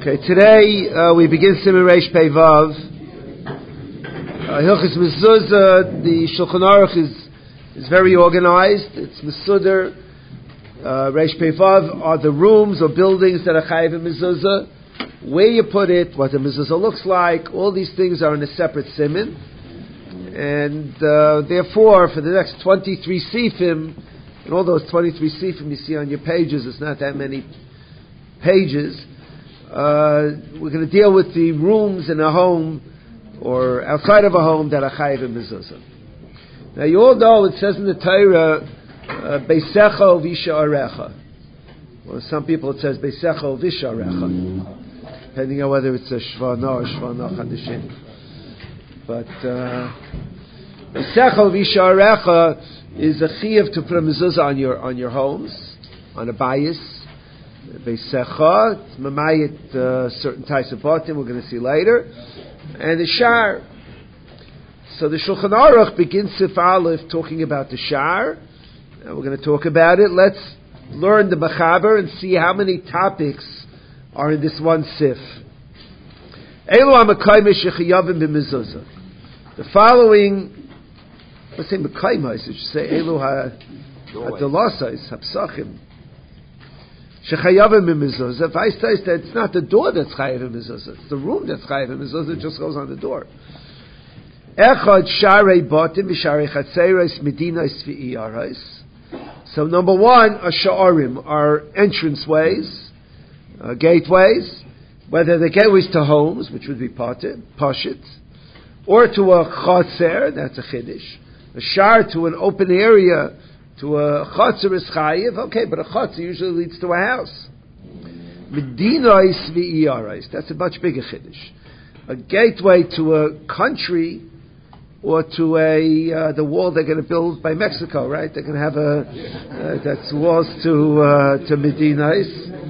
Okay, today we begin Siman Reish Pei Vav. Hilchos Mezuzah. The Shulchan Aruch is very organized. It's Mesuder. Reish Pei Vav are the rooms or buildings that are chayiv in Mezuzah. Where you put it, what the Mezuzah looks like, all these things are in a separate siman. And therefore, for the next 23 sifim, and all those 23 sifim you see on your pages, it's not that many pages. We're going to deal with the rooms in a home or outside of a home that are chayiv in mezuzah. Now you all know it says in the Torah, Beisecha v'Isha'arecha. Well, some people it says Beisecha v'Isha'arecha, depending on whether it's a Shvana or Shvana Chadashin. But Beisecha v'Isha'arecha is a chiyuv to put a mezuzah on your homes, on a bayis. Beisecha, it's mamayit certain types of batim we're going to see later, and the shar. So the Shulchan Aruch begins Sif Aleph talking about the shar, and we're going to talk about it. Let's learn the Mechaber and see how many topics are in this one Sif. Elu HaMekayim Shechiyavim b'Mezuzah. The following, let's say Mekayim, I should say Elu HaDelasais HaPsachim. Shechayavim b'Mezuzah. If I say that it's not the door that's chayav in mezuzah, it's the room that's chayav in mezuzah. It just goes on the door. Echad sharei batim v'sharei chatzeres medinas v'iyarais. So number one are sha'arim, are entranceways, gateways, whether the gateways to homes, which would be pashit, or to a chatzer, that's a chiddush. A shar to an open area. To a chatzar is chayiv, okay, but a chatzar usually leads to a house. Medinais v'iyarais, that's a much bigger chiddush. A gateway to a country or to the wall they're going to build by Mexico, right? They're going to have that's walls to Medinais.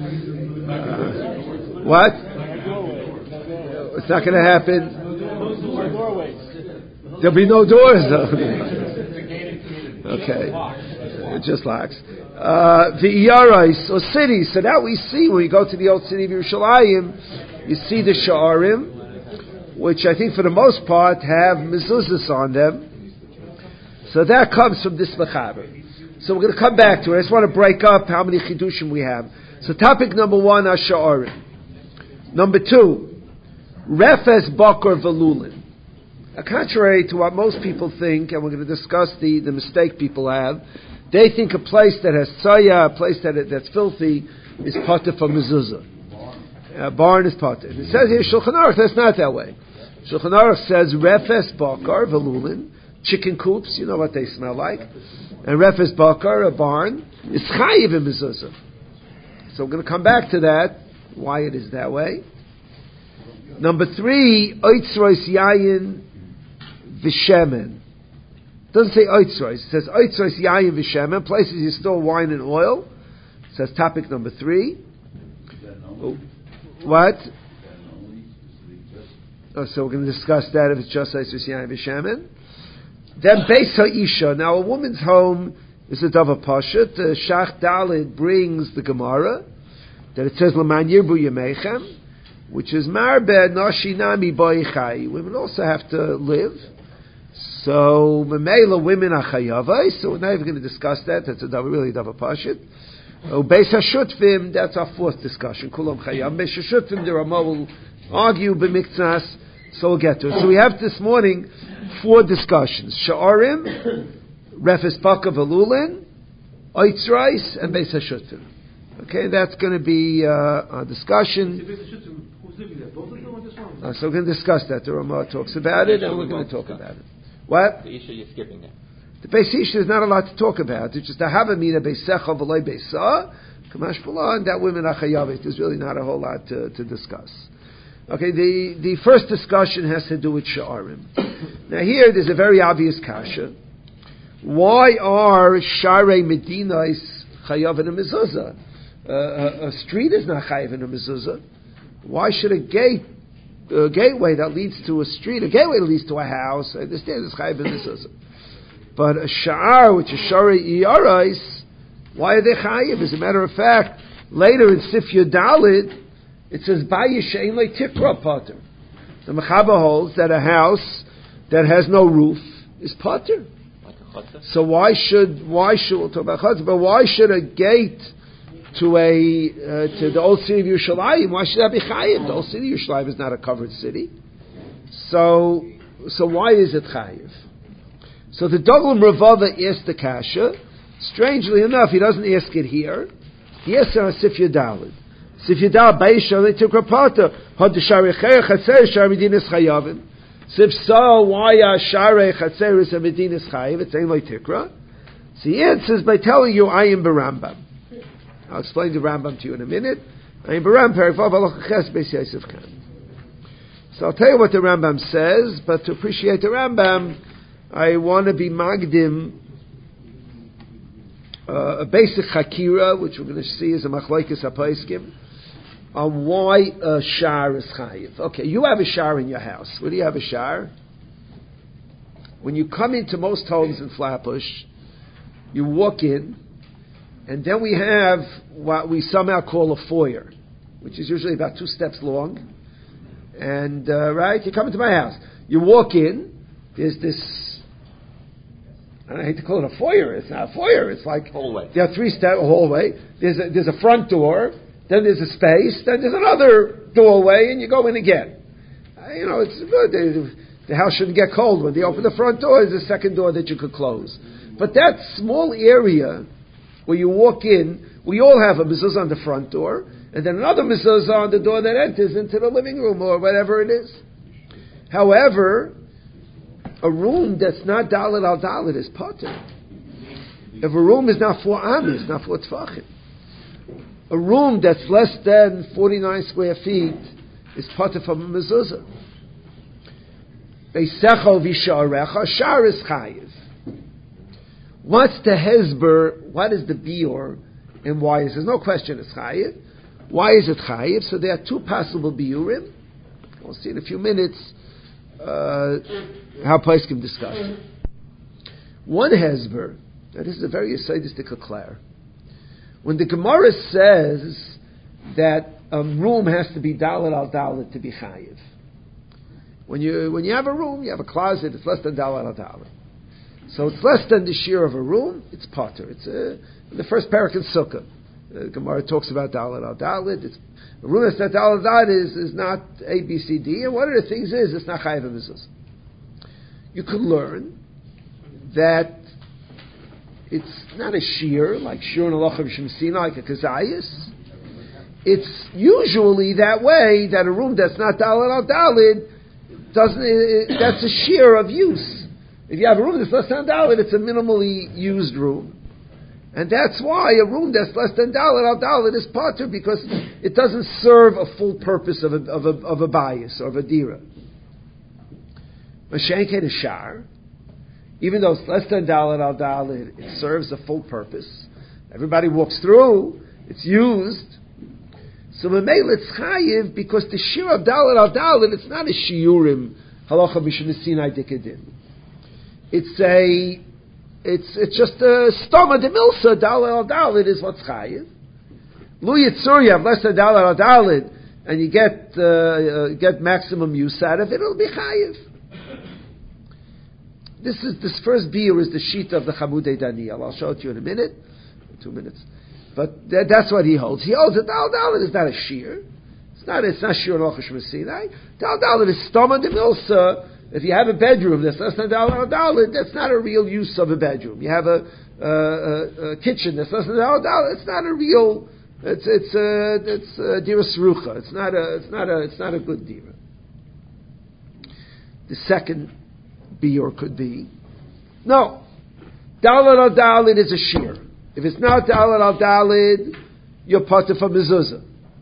What? It's not going to happen. There'll be no doors, though. Okay. It just lacks. The Iyarais, or cities. So now we see, when you go to the old city of Yerushalayim, you see the Sha'arim, which I think for the most part have mezuzahs on them. So that comes from this Mechaber. So we're going to come back to it. I just want to break up how many chidushim we have. So topic number one are Sha'arim. Number two, Refes Bakar Velulin. Contrary to what most people think, and we're going to discuss the mistake people have, they think a place that has tzaya, a place that's filthy, is potter for mezuzah. A barn is potter. It says here, Shulchan Aruch, that's not that way. Shulchan Aruch says, Refes Bakar, Velulin, chicken coops, you know what they smell like. And Refes Bakar, a barn, is chayiv in mezuzah. So we're going to come back to that, why it is that way. Number three, Oitzrois Yayin V'Shemen. It doesn't say Oitzrois. It says Oitzrois Yayin V'Shemen. Places you store wine and oil. It says topic number three. What? Oh, so we're going to discuss that if it's just Oitzrois Yayin V'Shemen. Then Beis HaIsha. Now a woman's home is a Davar Pashut. Shach Dalid brings the Gemara that it says L'man Yirbu Yemeichem, which is Marbe Nashi Nami Boichai. Women also have to live. So, Memela women are chayavai, so we're not even going to discuss that. That's really Davar Pashit. Beis HaShutvim, that's our fourth discussion. Kulam chayav. Beis HaShutvim, the Ramah will argue b'miktsas, so we'll get to it. So we have this morning four discussions. Sha'arim, Refes Bakar Velulin, Oitzrais, and Beis HaShutvim. Okay, that's going to be our discussion. So we're going to discuss that. The Ramah talks about it, and we're going to talk about it. What? The Isha you're skipping that. The Beis Isha is not a lot to talk about. It's just a Havamina Beisecha V'loi Beisa, Kamash B'la, and that women are chayavit. There's really not a whole lot to discuss. Okay, the first discussion has to do with Sha'arim. Now here, there's a very obvious kasha. Why are Sharei Medinais chayav in a mezuzah? A street is not chayav in a mezuzah. Why should a gateway that leads to a street, a gateway that leads to a house, I understand it's chayav in mezuzah. But a sha'ar, which is Sharei Iyarais, why are they chayav? As a matter of fact, later in Sif Yudalid, It says, Bayish she'ein lo tikra pater. The Mechaber holds that a house that has no roof is pater. So why should we'll talk about chutzah, but why should a gate to the old city of Yerushalayim, why should that be chayiv? The old city of Yerushalayim is not a covered city. So why is it chayiv? So the Doglam Ravava asked the kasha. Strangely enough, he doesn't ask it here. He asks it on Sif Yadalid. Sif Yadalid, Baisha, they took Rapata. Had the Sharichei Chatzer, Sharidinis Chayavim. So if so, why Sharei Chatzer is a Medinas Chayiv? It's ain't like Tikra. So he answers by telling you, I am Barambam. I'll explain the Rambam to you in a minute. I am Barambam, Perikvav, Halacha Ches, Beis Yosef Khan. So I'll tell you what the Rambam says, but to appreciate the Rambam, I want to be Magdim, a basic Hakira, which we're going to see is a Machlokes HaPoskim, on why a shar is chayiv. Okay, you have a shar in your house. Where do you have a shar? When you come into most homes in Flatbush, you walk in, and then we have what we somehow call a foyer, which is usually about 2 steps long. And, right, you come into my house. You walk in, there's this, I hate to call it a foyer. It's not a foyer. It's like hallway. There are 3-step hallway. There's a front door. Then there's a space. Then there's another doorway, and you go in again. It's good. The house shouldn't get cold when they open the front door. There's a second door that you could close. But that small area where you walk in, we all have a mezuzah on the front door, and then another mezuzah on the door that enters into the living room or whatever it is. However, a room that's not dalet al dalet is pater. If a room is not 4 amis, not 4 tfachim, a room that's less than 49 square feet is pater from a mezuzah. Beisecho v'sha'arecha, shar is chayiv. What's the hezber? What is the biur? And why is there's no question it's chayiv? Why is it chayiv? So there are 2 possible biurim. We'll see in a few minutes how Poskim discuss it. One hezber, that is a very Yesodistic Klar. When the Gemara says that a room has to be dalet al dalet to be chayiv, when you have a room, you have a closet, it's less than dalet al dalet. So it's less than the shear of a room, it's potter. It's the first parak in Sukkah. Gemara talks about dalet al dalet. A room that's not dalet al dalet is not A, B, C, D. And one of the things is it's not chayiv mezuzah. You could learn that it's not a shear like shear and halacha b'shem like a kazayis. It's usually that way that a room that's not dalet al dalet doesn't. That's a shear of use. If you have a room that's less than dalet, it's a minimally used room. And that's why a room that's less than dalet al dalet is pater, because it doesn't serve a full purpose of a bias or of a dira. Mashenket is shar, even though it's less than dalet al dalet, it serves a full purpose. Everybody walks through, it's used. So memel it's chayiv because the shir of dalet al dalet, it's not a shiurim halacha b'shem sinai dikadin. It's just a stoma de milsa, dalet al dalet is what's chayiv. Lu yitzur, you have less than dalet al dalet, and you get maximum use out of it, it'll be chayiv. This first beer is the sheet of the Chamudei Daniel. I'll show it to you in a minute, 2 minutes. But that's what he holds. He holds that dalet dalet is not a shear. It's not shear al Chashma Sinai. Dalet dalet is stoma de milsa. If you have a bedroom that's less than dalet dalet, that's not a real use of a bedroom. You have a kitchen that's less than dalet dalet. It's not a real. It's dira srucha. It's not a good dira. The second biur could be no. Dalet al dalet is a shear. If it's not dalet al dalet, you're pater for mezuzah.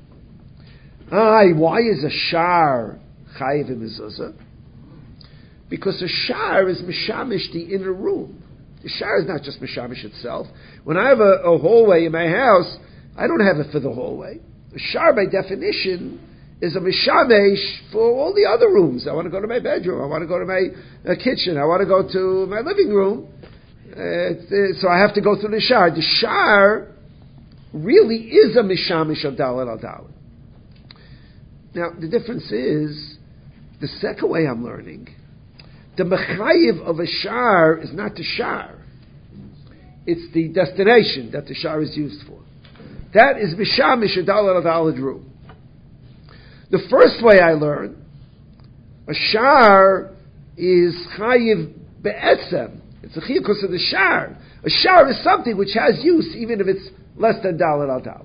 Why is a shar chayiv in mezuzah? Because a shar is mishamish the inner room. The shar is not just mishamish itself. When I have a hallway in my house, I don't have it for the hallway. A shar, by definition, is a mishamish for all the other rooms. I want to go to my bedroom. I want to go to my kitchen. I want to go to my living room. So I have to go through the shar. The shar really is a mishamish of dalet al dalet. Now, the difference is, the second way I'm learning, the mechayiv of a shar is not the shar. It's the destination that the shar is used for. That is mishamish adal al dru. The first way I learn, a shar is chayiv be'etzem. It's a chiyuv because of the shar. A shar is something which has use, even if it's less than dalet al dalet.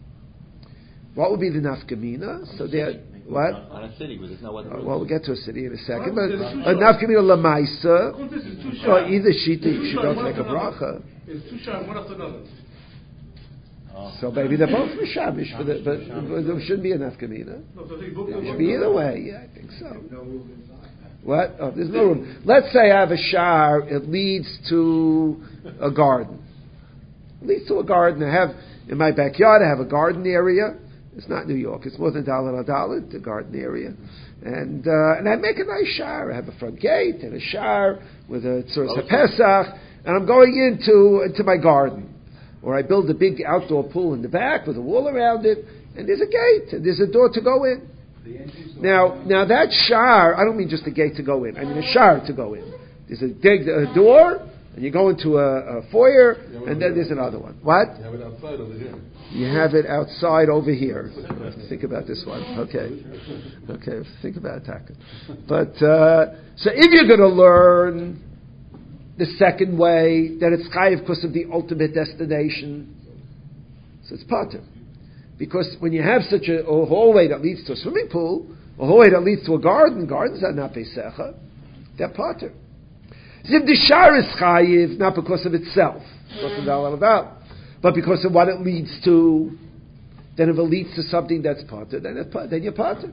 What would be the nafkamina? So there, what? On a city, where there's no other. Well, we'll get to a city in a second. But a nafkamina lamaisa, or either shita, you should don't make a bracha. It's two shars, one after another. So maybe they're both mishamish, but there shouldn't be a nafkamina. No, so I think both It should be either way. Yeah, I think so. What? Oh, there's no room. Let's say I have a shar. It leads to a garden. It leads to a garden. I have in my backyard. I have a garden area. It's not New York. It's more than $1, the garden area, and I make a nice shar. I have a front gate and a shar with a tzuras Pesach, and I'm going into my garden, or I build a big outdoor pool in the back with a wall around it, and there's a gate and there's a door to go in. Now that shar, I don't mean just a gate to go in. I mean a shar to go in. There's a door, and you go into a foyer, and then there's another one. What? You have it outside over here. You have it outside over here. Think about this one. Okay. Think about it, Taka. But so if you're going to learn the second way, that it's chayiv because of the ultimate destination, so it's pater. Because when you have such a hallway that leads to a swimming pool, a hallway that leads to a garden, gardens are not Pesecha, they're pater. So if the shar is chayiv, not because of itself, but because of what it leads to, then if it leads to something that's pater, then you're pater.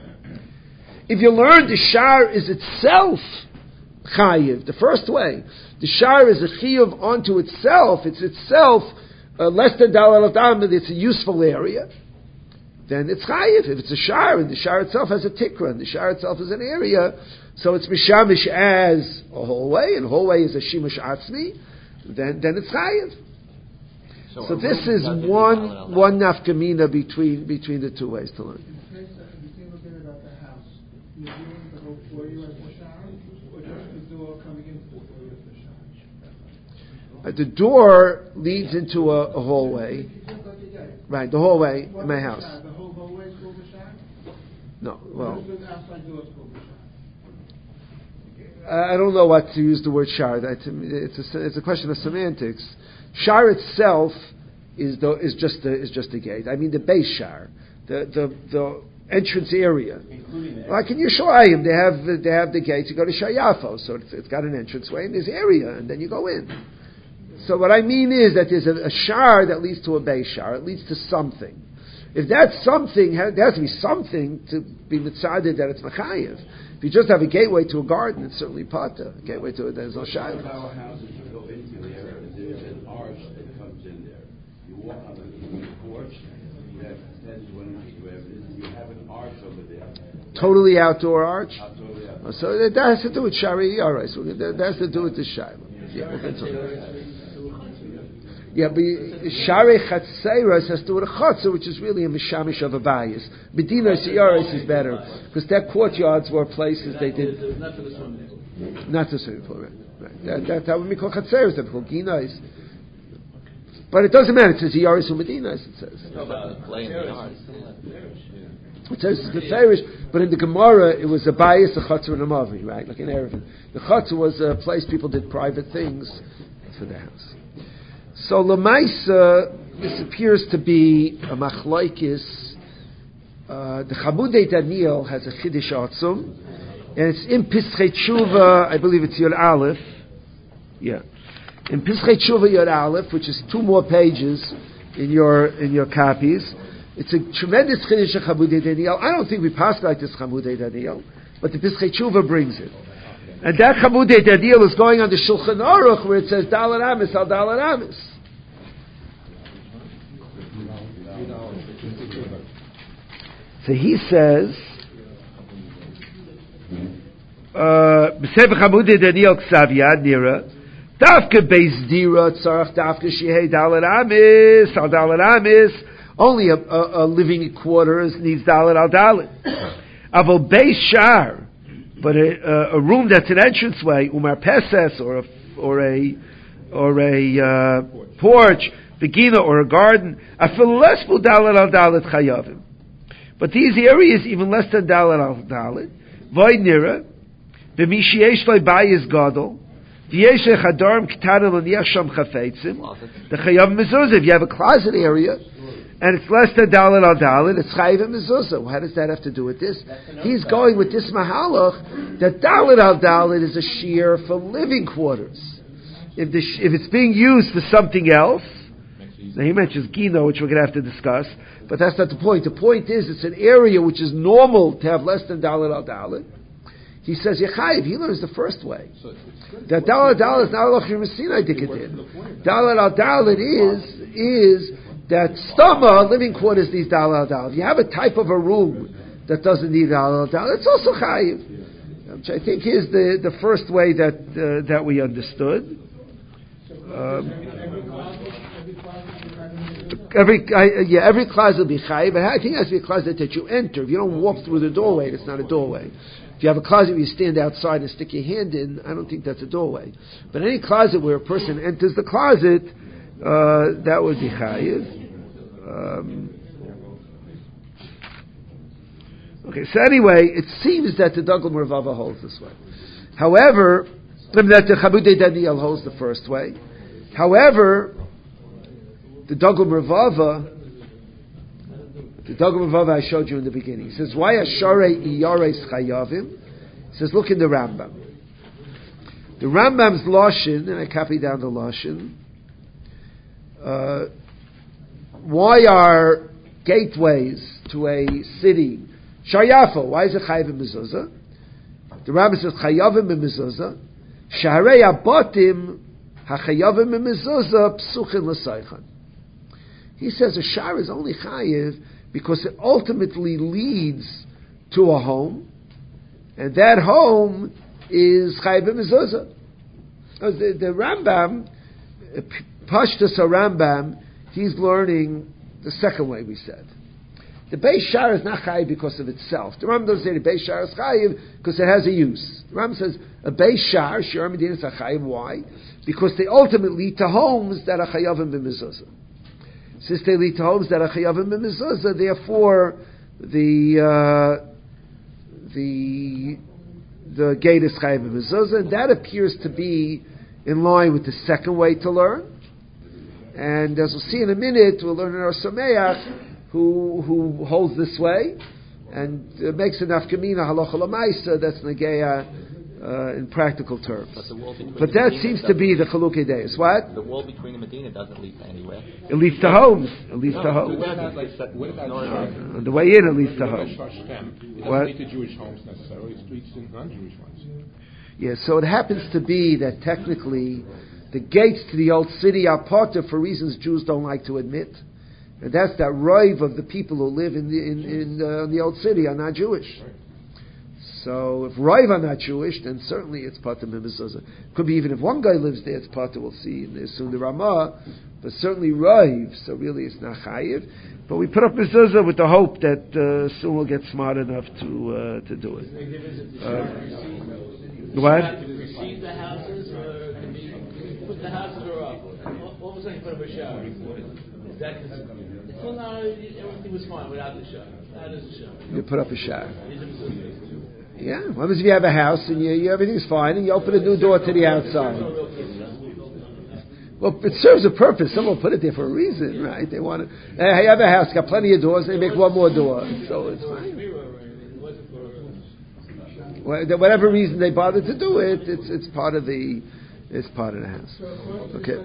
If you learn the shar is itself chayiv, the first way, the shar is a chiyuv onto itself, it's itself less than dalal adam, but it's a useful area, then it's chayiv. If it's a shar, and the shar itself has a tikra, and the shar itself is an area, so it's mishamish as a hallway, and hallway is a shimush atzmi, then it's chayiv. So this is one nafkamina between the two ways to learn. The door leads into a hallway. Right, the hallway in my house. The whole hallway is called the shar? No, well, The outside door is called the shar. I don't know what to use the word shar. It's a question of semantics. Shar itself is just the gate. I mean the base shar, the entrance area. Like in Yerushalayim, they have the gate. You go to Shar Yafo, so it's got an entranceway and there's area, and then you go in. So what I mean is that there's a shar that leads to a base shar. It leads to something. If that's something, there has to be something to be mitzaded that it's mechayev. If you just have a gateway to a garden, it's certainly pata. A gateway to it, there's no shar. Our houses you go into there, and there's an arch that comes in there. You walk on the porch, you have 10, 20 feet, wherever it is, and you have an arch over there. Totally outdoor arch? Totally outdoor. So that has to do with shari. All right, so that has to do with the shar. Yeah, we'll get to it. Yeah, but Shari Chatzeres has to do with a Chatzah, which is really a Mishamish of a bias. Medina Siyaris is better, because their courtyards were places they did. Not for the swimming pool. Not the swimming pool, right. That would be called Chatzeres, that would be called Ginais. But it doesn't matter, it says Yaris or Medinas, it says. It says it's the Farish, but in the Gemara, it was a bias, a Chatzah, and a Mavi, right? Like in Erevin. The Chatzah was a place people did private things for their house. So Lamaisa, this appears to be a machlaikis. The Chabudei Daniel has a Chiddush Atzum, and it's in Pischei Tshuva, I believe it's Yod Aleph. Yeah. In Pischei Tshuva Yod Aleph, which is 2 more pages in your copies. It's a tremendous Chiddush of Chabudei Daniel. I don't think we passed like this Chabudei Daniel, but the Pischei Tshuva brings it. And that Chabudei Daniel is going on the Shulchan Aruch where it says Dalar Amis al Dalar Amis. So he says, B'Sefer Chabudei Daniel Ksav Yad Nira, Dafka Beis Dira Tzarach Dafka Shehei Dalar Amis al Dalar Amis, Only a living quarters needs dalet al dalet. Avol beis shar, but a room that's an entranceway, umar peses, or a porch, begina, or a garden, afil less bu dalet al dalet chayavim. But these areas, even less than dalet al dalet, void nira, b'mishiesh loy bayis gadol, v'yesh lechadorim k'tanim l'niach sham chafetzim, the chayav mezuzah. If you have a closet area, and it's less than dalet al dalet, it's chayav mezuzah. How does that have to do with this? He's going with this mahalach that dalet al dalet is a shear for living quarters. If it's being used for something else, now he mentions Gino, which we're going to have to discuss, but that's not the point. The point is, it's an area which is normal to have less than dalet al dalet. He says Yechayiv. He learns the first way. That dalet al dalet is not Lachir Messina Dikatin. Dalet al dalet is that stama, living quarters, needs dalet al dalet. If you have a type of a room that doesn't need dalet al dalet, it's also chayiv, which I think is the first way that we understood. Every closet will be chayiv, but I think it has to be a closet that you enter. If you don't walk through the doorway, it's not a doorway. If you have a closet where you stand outside and stick your hand in, I don't think that's a doorway. But any closet where a person enters the closet, that would be chayiv. Okay, so anyway, it seems that the Dagul Mervava holds this way. However, that the Chabudei Daniel holds the first way. However, the Dagul Mervava I showed you in the beginning. He says, why Asharei Iyares Chayavim? He says, look in the Rambam. The Rambam's Lashon, and I copy down the Lashon, why are gateways to a city Shayafo? Why is it Chayavim Mezuzah? The Rambam says, Chayavim Mezuzah, Shaharei Abatim HaChayavim Mezuzah Psuchin L'Saychan. He says a shar is only chayiv because it ultimately leads to a home, and that home is chayiv mezuzah. The Rambam, Pashtus Rambam, he's learning the second way we said. The Beis Shar is not chayiv because of itself. The Rambam doesn't say the Beis Shar is chayiv because it has a use. The Rambam says a Beis Shar, Shar Medina is a chayiv. Why? Because they ultimately lead to homes that are chayavim b'mezuzah. Since they lead to homes that are chayavim b'mezuzah, therefore the gate is chayavim b'mezuzah, and that appears to be in line with the second way to learn. And as we'll see in a minute, we'll learn in our Sameach who holds this way and makes a nafkamina halacha l'maisa. That's negeya in practical terms. But that seems to be the chalukei deis. What? The wall between the Medina doesn't lead to anywhere. It leads to homes. It leads to homes. On the way in, it leads to homes. It doesn't lead to Jewish homes necessarily. It leads to non-Jewish ones. Yeah, so it happens to be that technically the gates to the old city are parted for reasons Jews don't like to admit. And that's that rive of the people who live in the old city are not Jewish. So if rive are not Jewish, then certainly it's part of mezuzah. Could be even if one guy lives there, it's part of, we'll see in soon the Ramah, but certainly rive. So really, it's not chayiv. But we put up mezuzah with the hope that soon we'll get smart enough to do it. What? Receive the houses, or can be put the houses or up. What was I put up a shower? Is that well, no, everything was fine without the shower. How does the shower? You put up a shower. Yeah, as long as you have a house and you everything's fine, and you open a new door to the outside. Well, it serves a purpose. Someone put it there for a reason, right? They want to. Hey, you have a house, got plenty of doors. They make one more door, so it's fine. Whatever reason they bother to do it, it's part of the house. Okay.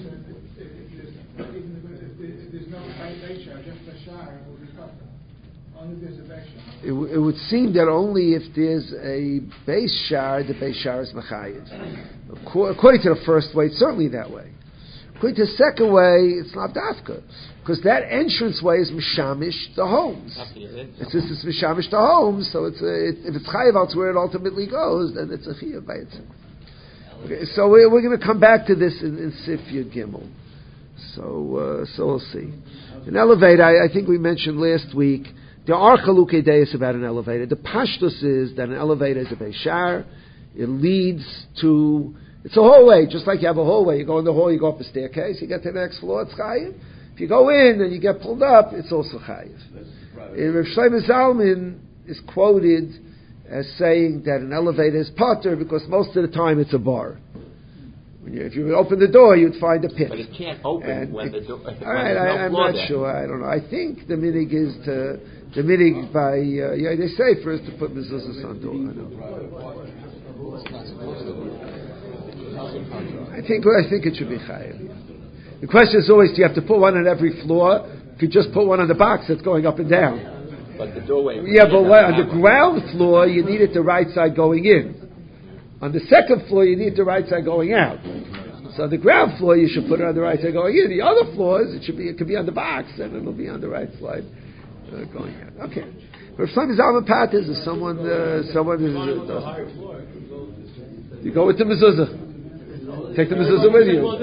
It would seem that only if there's a base shar, the base shar is machayiv. According to the first way, it's certainly that way. According to the second way, it's not dafka, because that entrance way is mishamish the homes. And since it's mishamish the homes, so if it's chayiv out where it ultimately goes, then it's a chiyuv by itself. Okay, so we're going to come back to this in Sif Yud Gimel. So we'll see. An elevator, I think we mentioned last week, there are chalukei deis about an elevator. The pashtus is that an elevator is a beishar. It leads to, it's a hallway, just like you have a hallway. You go in the hall, you go up a staircase, you get to the next floor, it's chayiv. If you go in and you get pulled up, it's also chayiv. Rav Shlomo Zalman is quoted as saying that an elevator is potter because most of the time it's a bar. If you open the door, you'd find a pit. But it can't open when the door. All right, I'm not sure. I don't know. I think the minig is the minig by they say first to put mezuzahs on door. I think it should be chayav. The question is always: do you have to put one on every floor? If you just put one on the box, that's going up and down. But the doorway. Yeah, but on the ground floor, you need it the right side going in. On the second floor, you need the right side going out. So on the ground floor, you should put it on the right side going in. The other floors, it could be on the box, and it'll be on the right side going out. Okay. But if someone is Alman Patas, if someone is... you go with the mezuzah. Take the mezuzah with you.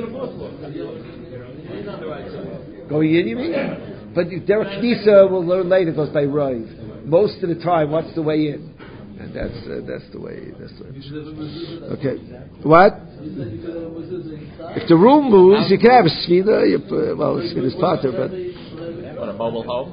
Going in, you mean? But Derek Knisa, we'll learn later, goes by Rive. Most of the time, what's the way in? And that's the way. Okay. What? If the room moves, you can have a svina. Well, a svina is potter, but what, a mobile home?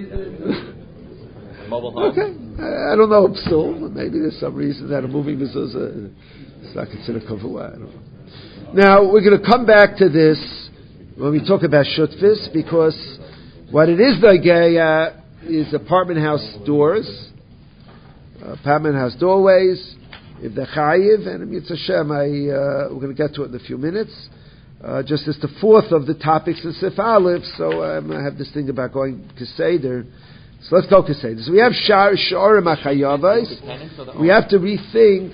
Mobile home. Okay. I don't know. Psul. Maybe there's some reason that a moving mezuzah is not considered kavua. I don't know. Now we're going to come back to this when we talk about shutfis, because what it is is apartment house doors. Apartment house doorways, if they're chayiv, and Mitzvah Hashem, we're going to get to it in a few minutes. Just as the fourth of the topics in Sif Aleph, so I'm going to have this thing about going to Seder. So let's go to Seder. So we have Sha'arim HaChayavais. We have to rethink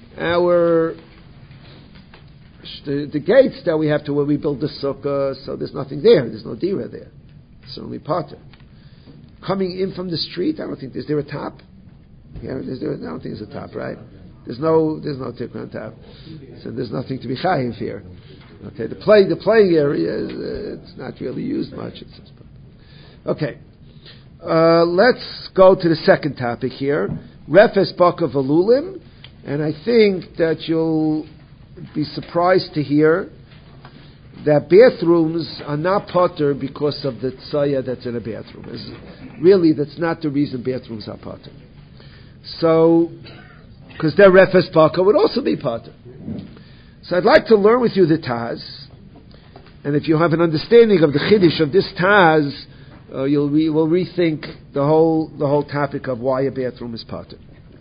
the gates that we have to when we build the sukkah, so there's nothing there. There's no dira there. It's only potter. Coming in from the street, I don't think, is there a top? Yeah, I don't think there's a top, right? There's no tikun top, so there's nothing to be chayiv here. Okay, the playing area it's not really used much. Okay, let's go to the second topic here, refes baka valulim, and I think that you'll be surprised to hear that bathrooms are not potter because of the tzaya that's in a bathroom. Really, that's not the reason bathrooms are potter. So, because their refes baka would also be potter. So I'd like to learn with you the Taz, and if you have an understanding of the chiddush of this Taz, we'll rethink the whole topic of why a bathroom is potter.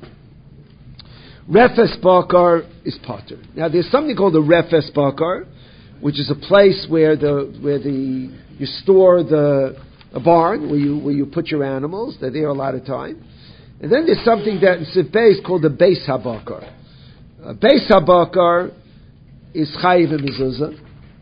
Refes bakar is potter. Now there's something called a refes bakar, which is a place where you store a barn where you put your animals. They're there a lot of time. And then there's something that in Sif Beis called the Beis HaBakar. Beis HaBakar is chayiv and mezuzah,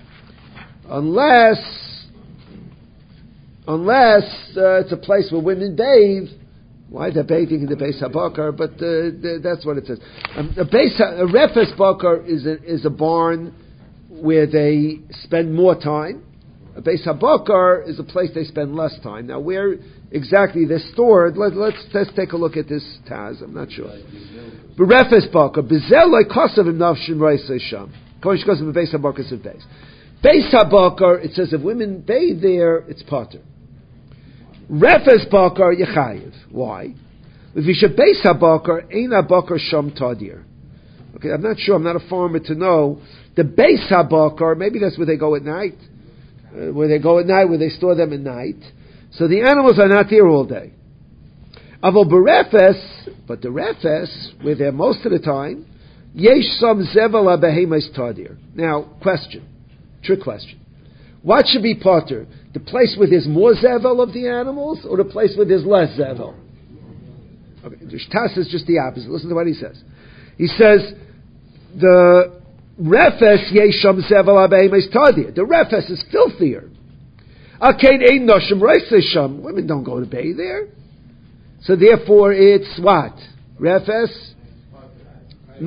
unless it's a place where women bathe. Why they're bathing in the Beis HaBakar? But that's what it says. A refes bakar is a barn where they spend more time. A Beis HaBakar is a place they spend less time. Now, where exactly they're stored, let's take a look at this Taz. I'm not sure. Berefes bakar, bezel loy kosav im nafshin reisei sham. Kosh kosav Beis HaBakar is Beis. Beis HaBakar, it says if women bathe there, it's potter. Refes bakar yechayiv. Why? V'visha Beis HaBakar ein HaBakar sham tadir. Okay, I'm not sure. I'm not a farmer to know. The Beis HaBakar, maybe that's where they go at night. Where they store them at night. So the animals are not there all day. Avol berefes, but the refes, where they're most of the time, yesh sam zevel ha-beheimas tadir. Now, trick question. What should be potter? The place where there's more zevel of the animals, or the place where there's less zevel? Okay, the Shtas is just the opposite. Listen to what he says. He says, the refes yesham zevel ha-beheimas tadir. The refes is filthier. Akain ein noshim reisei sham. Women don't go to bathe there. So therefore it's what? Refes?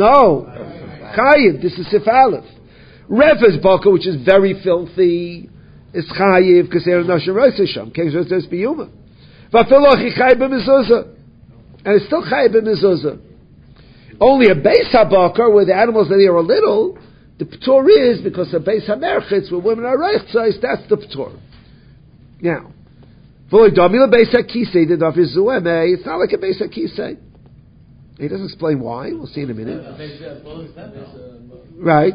No. Chayiv. This is Sif Aleph. Refes baka, which is very filthy. is chayiv because they're nashim roisisham. Came to this biyuma. Vafilochi chayiv b'mezuzah, and it's still chayiv b'mezuzah. Only a beis habakar where the animals that are little, the p'tur is because the beis hamerchitz where women are reichtzais. That's the p'tur. Now, it's not like a beis hakisei. He doesn't explain why. We'll see in a minute. Right.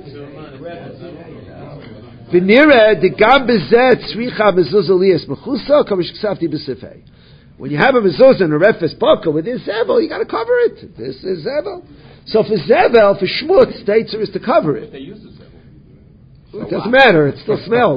When you have a mezuzah and a refes baka with this zevel, you got to cover it. This is zevel. So for zevel, for shmutz, the Eitzer is to cover it. They use the zevel. It doesn't matter. It still smells.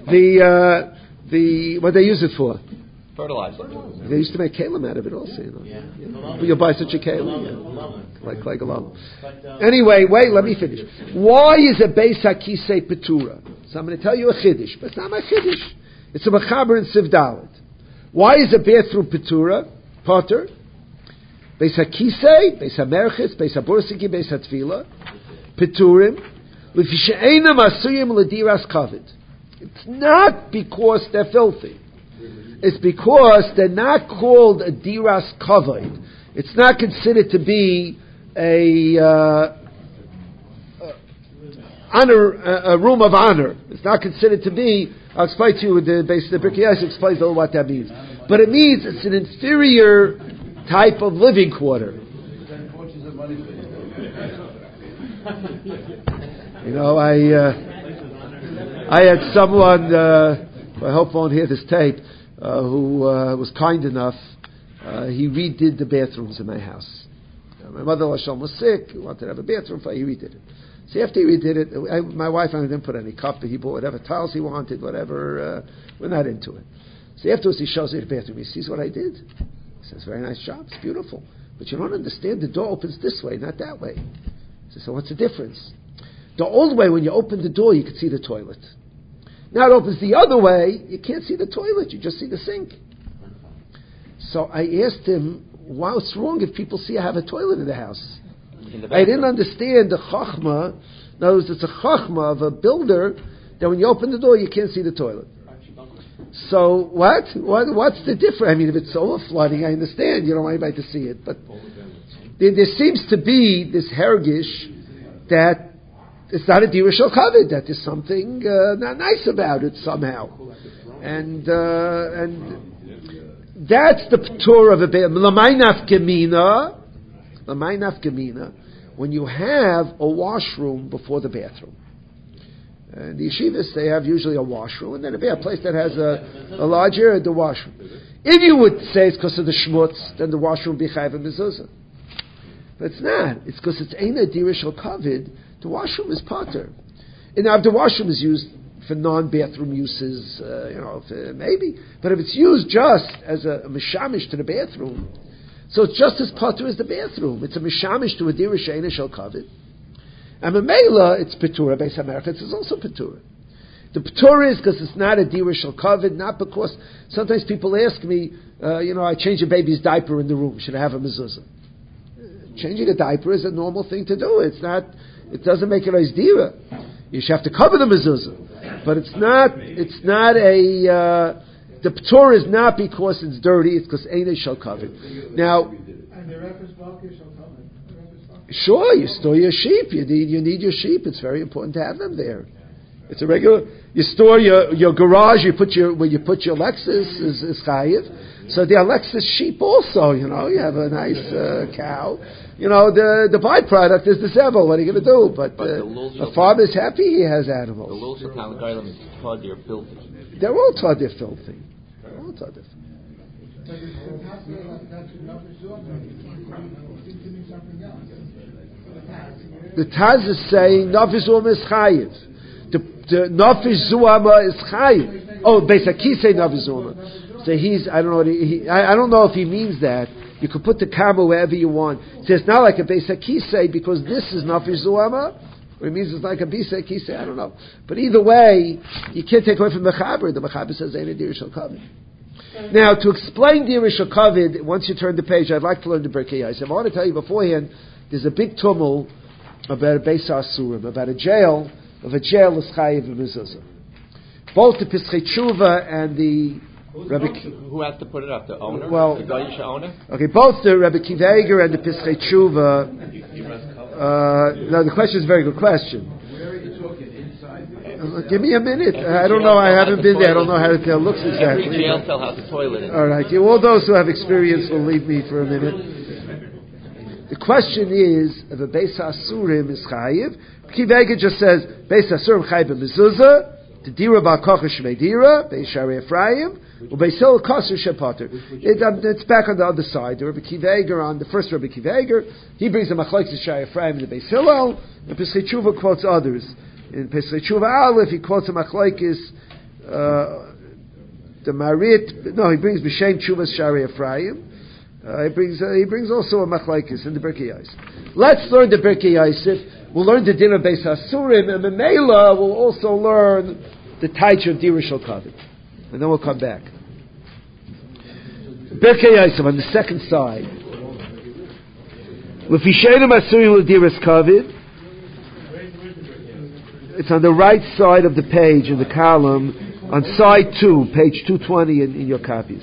What they use it for? Fertilizer. They used to make kalim out of it also, you know. Yeah. But you'll buy such a kalim. Like a lump. Anyway, wait, let me finish. Why is a beis hakisei petura? So I'm going to tell you a chiddush, but it's not my chiddush. It's a mechaber in Siv Dalet. Why is a bathroom petura? Potter. Beis hakisei, beis hamerchis, beis habursiki, beis hatvila. Peturim. L'fishe'enam asuyim l'diras kavod. It's not because they're filthy. It's because they're not called a diras kavod. It's not considered to be a room of honor. It's not considered to be. I'll explain to you the base of the Birkei Yosef explains all what that means. But it means it's an inferior type of living quarter. You know, I had someone. I hope won't hear this tape. Who was kind enough. He redid the bathrooms in my house. My mother-in-law Shalom was sick. He wanted to have a bathroom. He redid it. So after he redid it, my wife and I didn't put any cup. He bought whatever tiles he wanted, whatever. We're not into it. So afterwards, he shows me the bathroom. He sees what I did. He says, "Very nice job. It's beautiful, but you don't understand. The door opens this way, not that way." He says, "So what's the difference?" The old way, when you open the door, you could see the toilet. Now it opens the other way, you can't see the toilet, you just see the sink. So I asked him, what's wrong if people see I have a toilet in the house? I didn't understand the chachma. In other words, it's a chachma of a builder that when you open the door, you can't see the toilet. So what's the difference? I mean, if it's overflooding, I understand, you don't want anybody to see it. But there seems to be this hergish that it's not a dira shel kavod, that there's something not nice about it somehow, and that's the p'tur of a l'may nafkamina when you have a washroom before the bathroom. And the yeshivas, they have usually a washroom, and then if they have a place that has a large area, the washroom. If you would say it's because of the shmutz, then the washroom would be chayv mezuzah. But it's not. It's because it's ain't a dira shel kavod. The washroom is potter. And now if the washroom is used for non-bathroom uses, maybe. But if it's used just as a mishamish to the bathroom, so it's just as potter as the bathroom. It's a mishamish to a dira she'eina shel kavod. And Mamela, it's petura. Beis hamerchitz is also petura. The petura is because it's not a dira shel kavod, not because sometimes people ask me, I change a baby's diaper in the room. Should I have a mezuzah? Changing a diaper is a normal thing to do. It's not. It doesn't make it a dira. You should have to cover the mezuzah, but it's not a. The p'tur is not because it's dirty. It's because ain't shall cover. Now, and the reference bulky shall cover. Sure, you store your sheep. You need your sheep. It's very important to have them there. It's a regular. You store your garage. Where you put your Lexus is chayiv. So the Lexus sheep also. You have a nice cow. The byproduct is the zevel. What are you going to do? But a farmer's happy he has animals. The Lul Shatan Gailam is taught they're filthy. They're all taught they're filthy. The Taz is saying Nafesh Zuama is chayiv. The Nafesh Zuama is chayiv. Oh, basically say Nafesh Zuama. So I don't know. I don't know if he means that. You could put the comma wherever you want. It says not like a Beis HaKisei because this is Nafesh Zuama, or it means it's like a Beis HaKisei. I don't know. But either way, you can't take away from the Mechaber. The Mechaber says Ein Dira Shel Kavod. Now, to explain Dira Shel Kavod, once you turn the page, I'd like to learn the Birkei Yosef. I want to tell you beforehand. There's a big tumult about a Beis HaSurim, about a jail is chayiv v'mezuzah. both the Pischei Tshuva and the Rebbe. Who has to put it up? The owner? Well, the Gaisha owner? Okay, both the Rebbe Kiva Eger and the Pischei Tshuva. Now the question is a very good question. Give me a minute. I don't know. I haven't been there. I don't know how it looks exactly. Every jail cell has a toilet in it. All right. All those who have experience will leave me for a minute. The question is, if a Beis Hasurim is chayiv, Kiva Eger just says Beis Hasurim chayiv mezuzah. The dira ba'kocha shmei dira, Beis Shari Ephraim, or Beis Hillel kasher shepater. It's back on the other side. The Rebbe Kiva Eger on the first Rebbe Kiva Eger, he brings the machlokes Shari Ephraim and the Beis Hillel. And Pischei Tshuva quotes others. In Pischei Tshuva Aleph, he quotes a machlokes the Marit. No, he brings B'Shem Tshuvas Shari Ephraim. He brings also a machlokes in the Birkei Yosef. Let's learn the Birkei Yosef. We'll learn the din of Beis Hasurim, and Memela we'll also learn the Taich of Dira Shel Kavod. And then we'll come back. Birkei Yosef on the second side. L'fishenim Hasurim L'Diras Kavod. It's on the right side of the page in the column, on side 2, page 220 in your copies.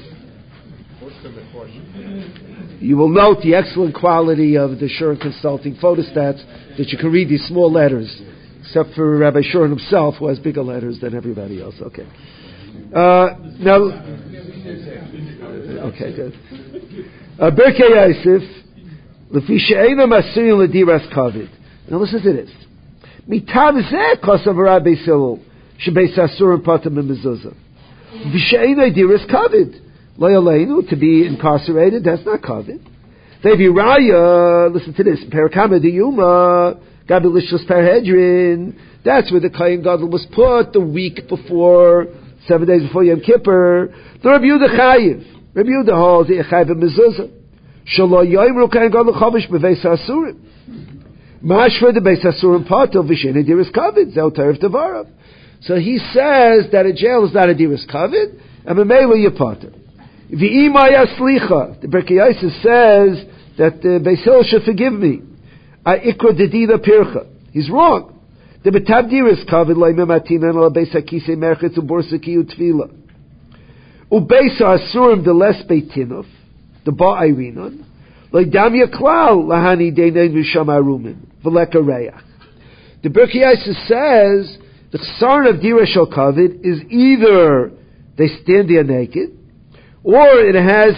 You will note the excellent quality of the Shuren Consulting photostats, that you can read these small letters, except for Rabbi Shuren himself, who has bigger letters than everybody else. Okay. Now, okay, good. Birkei Yosef, L'fi she'eino masirin l'diras kavod. Now listen to this. Mitav zeh kosav Rabbi Hillel, shebeis hasurim patam b'mezuzah. V'she'eino diras kavod. Lo yaleinu, to be incarcerated, that's not kavod. Devi Raya, listen to this. Perakama diyuma, Gabi Lishus Parhedrin. That's where the Kohen Gadol was put the week before, 7 days before Yom Kippur. The Rabbi Yehuda Chayiv. Rabbi Yehuda holds the Chayiv Mezuzah. Shalo Yoimru Kohen Gadol Chavish Beveis Hasurim. Mashva the Beis Hasurim Pato V'Shein Diras Kavod. Zeu Tarif Tavarav. So he says that a jail is not a Diras Kavod, and Memela Yapater. V'imaya Slicha. The Birkei Yosef says that the Beis Hillel should forgive me. Ikra dedida pircha. He's wrong. The betab diras kavod lo'imem atinan ala beis hakisei merchetz uborsaki utfila. Ubeis ha'asurim the less beitinov, the ba'irinon, lo'idam yaklal lahani denein v'sham arumin, v'leka reach. The Birkei Yosef says the chsaron of dira shel kavod is either they stand there naked, or it has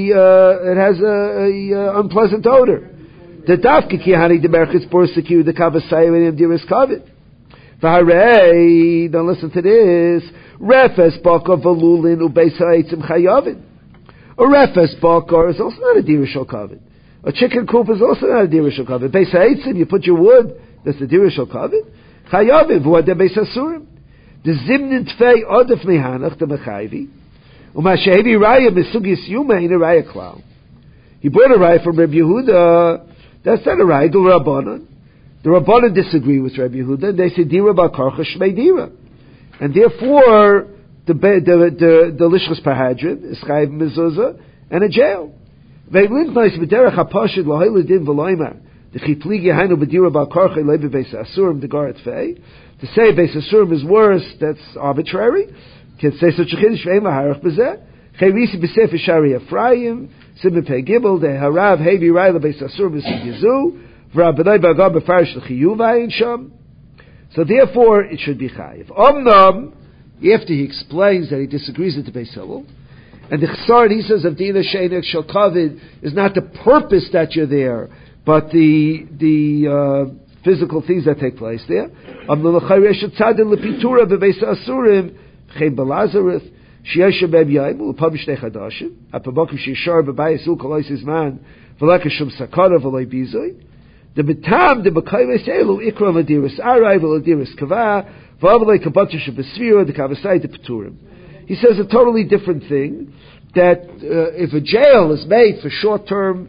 a unpleasant odor. The dafke kihani the merchitz borsakiu the kavasayu and diras kavod. V'harei, now listen to this. Refes bakar v'lulin ubeisa eitzim chayavin. A refes bakar is also not a diras shel kavod. A chicken coop is also not a diras shel kavod. Beisa eitzim, you put your wood, that's the diras shel kavod. Chayavin v'uadeh beis hasurim. The zimnin tfei odef mehanach the mechayvi. Umashehevi raya misugis yuma in a raya klal. He brought a raya from Rabbi Yehuda. That's not a raya, the Rabbanan. The Rabbanan disagree with Rabbi Yehuda, and they say dira ba'karcha shmei dira, and therefore the lishchus parhadrin is chayiv mezuzah and a jail. Ve'lintnais b'derech hapashid lahayla din v'loimer the chitligi hainu b'dira ba'karcha lebi beis asurim the garat fei. To say beis asurim is worse, that's arbitrary. Can say such a chiddush ve'em laharach b'zeh. Chayrisi b'sefer Shari Ephraim Simon Pei Gibel the harav hevi rayla beis asurim v'sigizu v'rabbanai b'agam b'farish l'chiyuva in sham. So therefore it should be chayiv. Omnam, after he explains that he disagrees with the Beis Hillel, and the chsaron he says of dina she'enek shel kavod is not the purpose that you're there, but the physical things that take place there. Omnam l'chayresh tzadin l'pitura b'beis asurim Chem Belazareth, Sheyesh Beb Yaim, will publish the Chadashim, Apabokim Shishar Bebayasul Kolois Izman, Velekashum Sakara Veloy Bizoy, the Betam, the Bekayves Elu, Ikra Ladiris Arai, Veladiris Kava, Vavalay Kabatish Besvira, the Kavasai, the Peturim. He says a totally different thing, that if a jail is made for short-term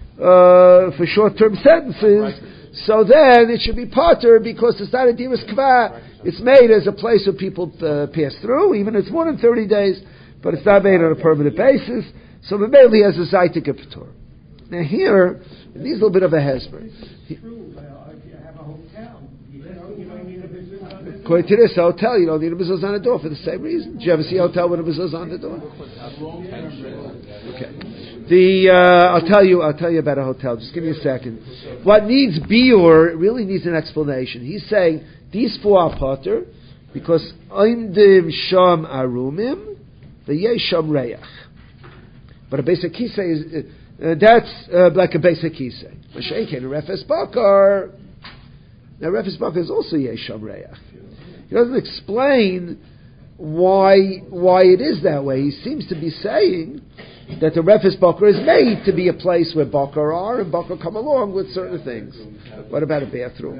sentences, so then it should be potter because it's not a diras kva. It's made as a place where people pass through, even if it's more than 30 days, but it's not made on a permanent basis. So the mainly has a zaytik of Torah. Now here, it needs a little bit of a hesper. If you have a hotel, you don't need a business on the According to this hotel, you don't need a mezuzah on the door for the same reason. Did you ever see a hotel with a mezuzah on the door? Okay. I'll tell you about a hotel. Just give me a second. What needs biur really needs an explanation. He's saying these four are potter because oimdim sham arumim v'yesh sham reach. But a basic kisei is that's like a basic kisei. Mashein a refes bakar. Now refes bakar is also yesh sham reach. He doesn't explain why it is that way. He seems to be saying that the refes bakar is made to be a place where bakar are, and bakar come along with certain things. What about a bathroom?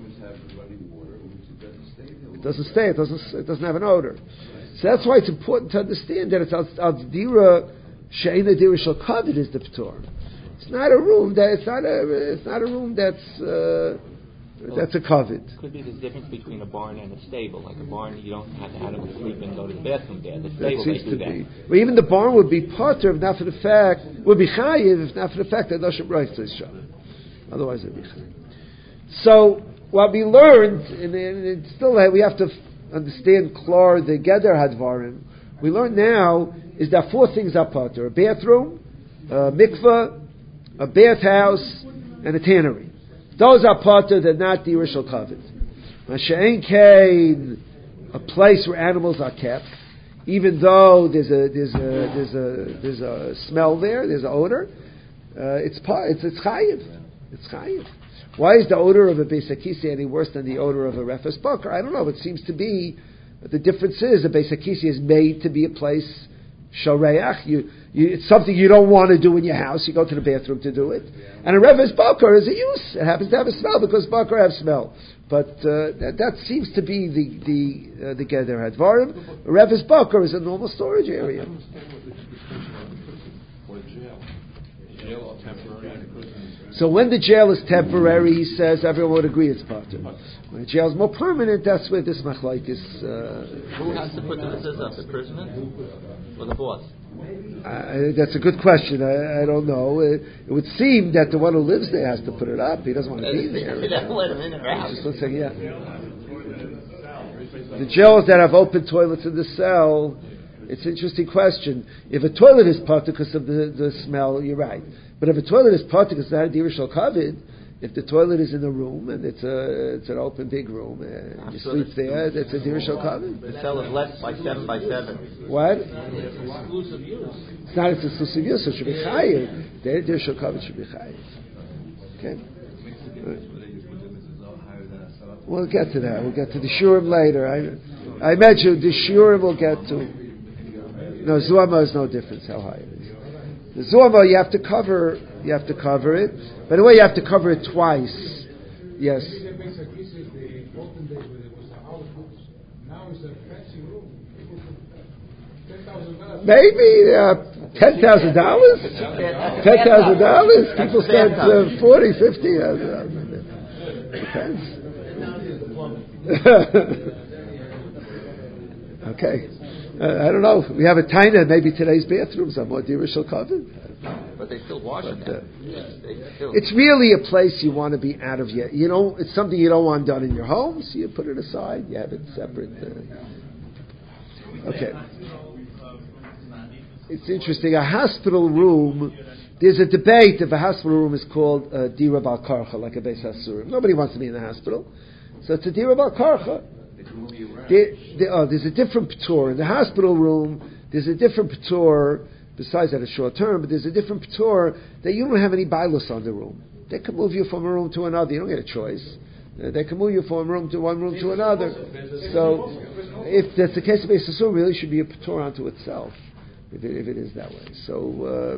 It doesn't stay. It doesn't have an odor. So that's why it's important to understand that it's al-dira she'ena dira shel kavod is the p'tor. It's not a room that's a kavod. Could be the difference between a barn and a stable. Like a barn, you don't have the animals sleep and go to the bathroom there. The stable, they do that. Well, even the barn would be potter if not for the fact, would be chayiv if not for the fact that Noshem Reich is sham. Otherwise it would be chayiv. So, what we learned, and still we have to understand klar the Geder Hadvarim, we learn now is that four things are potter: a bathroom, a mikveh, a bathhouse, and a tannery. Those are potter, they're not the Rishal Kavod. Masha'en Kain, a place where animals are kept, even though there's a smell there, there's an odor, it's chayiv. It's chayiv. Why is the odor of a Beis HaKisei any worse than the odor of a refes bakar? I don't know. It seems to be the difference is a Beis HaKisei is made to be a place shareach. It's something you don't want to do in your house. You go to the bathroom to do it. And a refes bakar is a use. It happens to have a smell because bakar have smell. But that seems to be the Geder Hadvarim. A refes bakar is a normal storage area. So when the jail is temporary, he says everyone would agree it's potter. When the jail is more permanent, that's where this machlok is. Who has to put the mezuzah up? The prisoner or the boss? That's a good question. I don't know. It would seem that the one who lives there has to put it up. He doesn't want to be there. They don't let him in or out. Just one second, yeah. The jails that have open toilets in the cell, it's an interesting question. If a toilet is potter because of the smell, you're right. But if a toilet is potter because it's not a dira shel kavod, if the toilet is in a room and it's an open big room and you sleep there, that's a dira shel kavod. The cell is less by 7 by 7. What? It's exclusive use. It's not exclusive use, so it should be chayiv. The dira shel kavod should be chayiv. Okay. We'll get to that. We'll get to the shurim later. I imagine the shurim we'll get to. No, Zuama is no difference how high it is. The Zuama you have to cover it. By the way, you have to cover it twice. Yes. Maybe $10,000. $10,000. People spend 40, 50. Depends. Okay. I don't know. We have a taina. Maybe today's bathrooms are more dira shel kavod. But they still wash it. It's really a place you want to be out of yet. You know, it's something you don't want done in your home, so you put it aside. You have it separate. Okay. It's interesting. A hospital room. There's a debate if a hospital room is called dira bal karcha, like a beis hasurim. Nobody wants to be in the hospital, so it's a dira bal karcha. There's a different p'tor in the hospital room. There's a different p'tor besides that, a short term. But there's a different p'tor that you don't have any bailus on the room. They can move you from a room to another. You don't get a choice. They can move you from one room to another. So, if that's the case of Beis Hasurim, really should be a p'tor unto itself. If it is that way. So,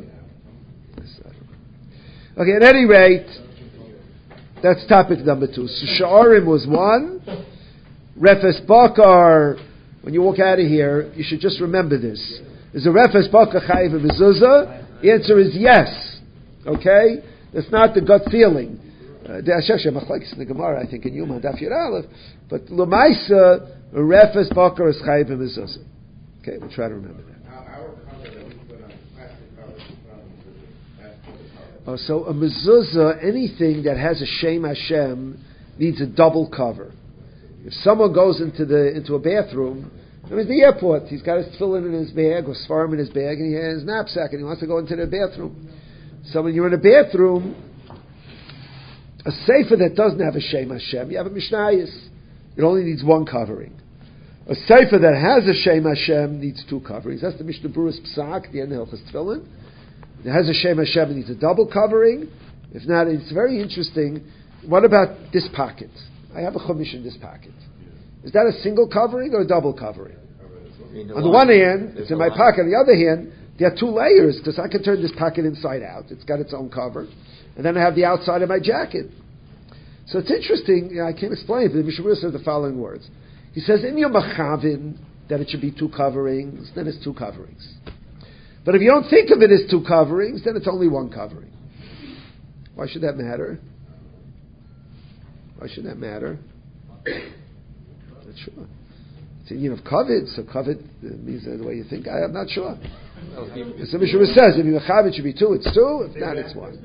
okay. At any rate, that's topic number 2. So Sha'arim was 1. Refes bakar, when you walk out of here, you should just remember this. Is a refes bakar chayiv a mezuzah? The answer is yes. Okay? That's not the gut feeling. The Ashesha machlekes in the Gemara, I think, in Yuma, Daf Yud Aleph. But l'maisa, a refes bakar is chayiv a mezuzah. Okay, we'll try to remember that. So a mezuzah, anything that has a Shem Hashem, needs a double cover. If someone goes into a bathroom, I mean, the airport, he's got his tefillin in his bag or svarim in his bag, and he has his knapsack, and he wants to go into the bathroom. So when you're in a bathroom, a sefer that doesn't have a Shem Hashem, you have a Mishnayos. It only needs one covering. A sefer that has a Shem Hashem needs two coverings. That's the Mishnah Berurah's Psak, the end of Hilchos Tefillin. It has a Shem Hashem, it needs a double covering. If not, it's very interesting. What about this pocket? I have a chumash in this pocket. Is that a single covering or a double covering? On the one hand, it's in my pocket. On the other hand, there are two layers, because I can turn this pocket inside out. It's got its own cover. And then I have the outside of my jacket. So it's interesting, I can't explain it, but the Mishnah Berurah says the following words. He says, in your machavin, that it should be two coverings, then it's two coverings. But if you don't think of it as two coverings, then it's only one covering. Why should that matter? Why should that matter? Not sure. It's in of kavod, so kavod means the way you think. I'm not sure. As the Mishnah says, if you have it should be two, it's two. If not, it's one.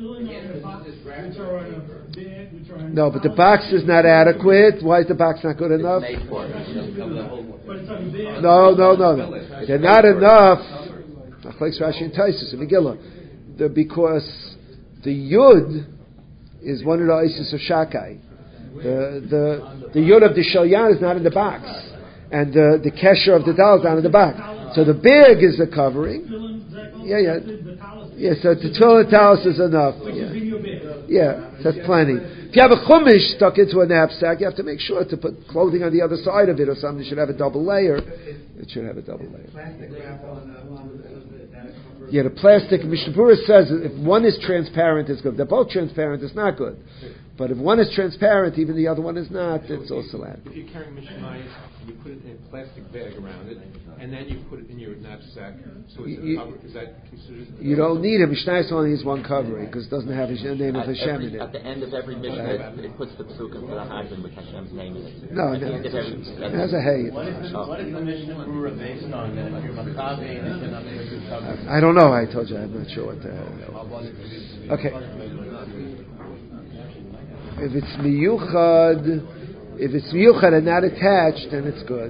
No, but the box is not adequate. Why is the box not good enough? No. They're not enough. Rashi and Taisus and Megillah. Because the Yud is one of the Isis of Shakai. The Yud of the Shalyan is not in the box. And the Kesher of the Dal is down in the back. So the big is the covering. Yeah, so the tefillin talis is enough. Yeah, that's plenty. If you have a chumash stuck into a knapsack, you have to make sure to put clothing on the other side of it or something. It should have a double layer. It should have a double layer. Yeah, the plastic, Mishnah Berurah says if one is transparent, it's good. If they're both transparent, it's not good. But if one is transparent, even the other one is not, it's also adequate. If you're carrying Mishnayos, you put it in a plastic bag around it, and then you put it in your knapsack, so it's a cover. Is that considered? You don't need a Mishnayos only needs one covering, because it doesn't have the name of Hashem in it. At the end of every Mishnah, it puts the psukim for the Hagim with Hashem's name in it. No, it has a hay. What is the Mishnah Berurah based on? That if you're Makavi and it's enough to cover? I don't know. I told you I'm not sure what the hell. Okay. If it's miyuchad and not attached, then it's good.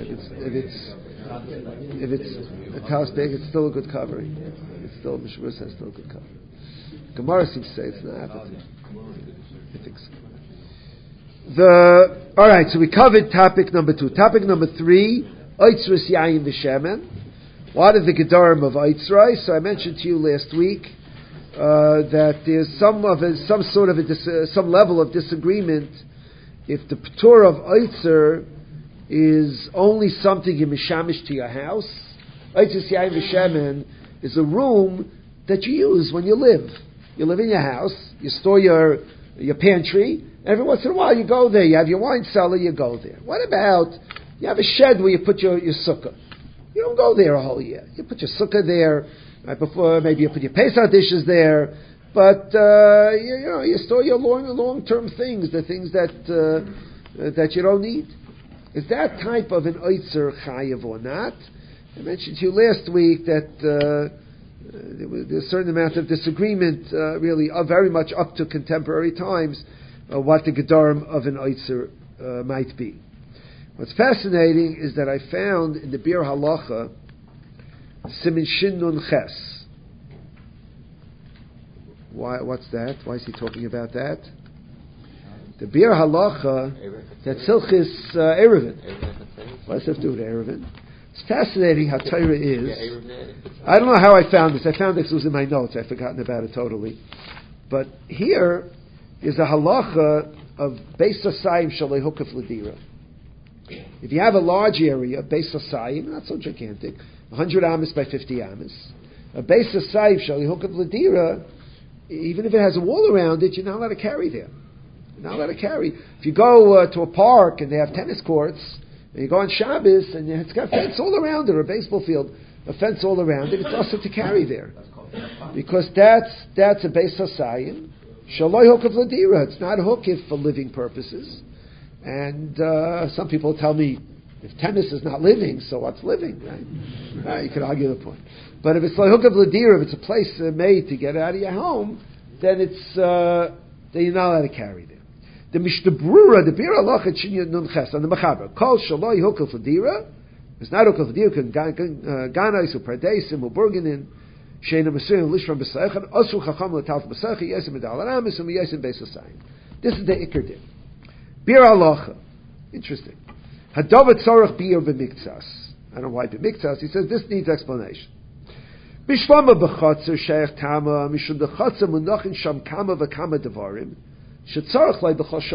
If it's a talis bag, it's still a good covering. It's still Mishnah Berurah says still a good covering. Gemara seems to say it's not, but I think so. All right, so we covered topic number 2. Topic number 3, Eitzrus Yayin V'Shemen. What are the Gedarim of Eitzrai? So I mentioned to you last week that there's some level of disagreement if the P'tur of Eitzer is only something you mishamish to your house. Eitzrus Yayin V'Shemen is a room that you use when you live. You live in your house, you store your pantry. Every once in a while you go there. You have your wine cellar, you go there. What about you have a shed where you put your sukkah? You don't go there a whole year. You put your sukkah there right before. Maybe you put your Pesach dishes there. But you store your long-term things, the things that you don't need. Is that type of an oitzer chayav or not? I mentioned to you last week that there's a certain amount of disagreement, really, very much up to contemporary times, what the gedarim of an oitzer might be. What's fascinating is that I found in the Bir Halacha, Simin Shin Nun Ches. What's that? Why is he talking about that? The Bir Halacha, that Silchis Erevin. What does that do with Erevin? It's fascinating how Torah is. I don't know how I found this. I found this was in my notes. I've forgotten about it totally. But here is a halacha of Beis Hasayim Shalei Hukaf L'Dira. If you have a large area, Beis Hasayim, not so gigantic, 100 amas by 50 amas, a Beis Hasayim Shalei Hukaf L'Dira, even if it has a wall around it, you're not allowed to carry there. You're not allowed to carry. If you go to a park and they have tennis courts, and you go on Shabbos and it's got a fence all around it, or a baseball field, a fence all around it, it's also to carry there. Because that's a Beis Hasayim, Shaloi Hukav L'Dira. It's not a hukif for living purposes. And some people tell me, if tennis is not living, so what's living, right? You can argue the point. But if it's like Hukav L'Dira, if it's a place made to get out of your home, then you're not allowed to carry there. The Mishnah Brura, the Bir Allah Chinya Nun Ches on the Machaber, Kol Shaloi Hukel Fadira. It's not Hukel Fadira. Ganais uPardeisim uBurganin Sheina Masurim Lishram B'Seichen Asu Chacham LaTalf B'Seichen Yesim Medal Aramis and Yesim Beis Hasayim. This is the Iker Din. Bir Allah. Interesting. Hadavat Tzarech Bir B'Miktzas. I don't know why B'Miktzas. He says this needs explanation. Bishlama B'Chatzer Sheikh Tama Mishum B'Chatzer Munachin Sham Kama V'Kama Devarim. If you have a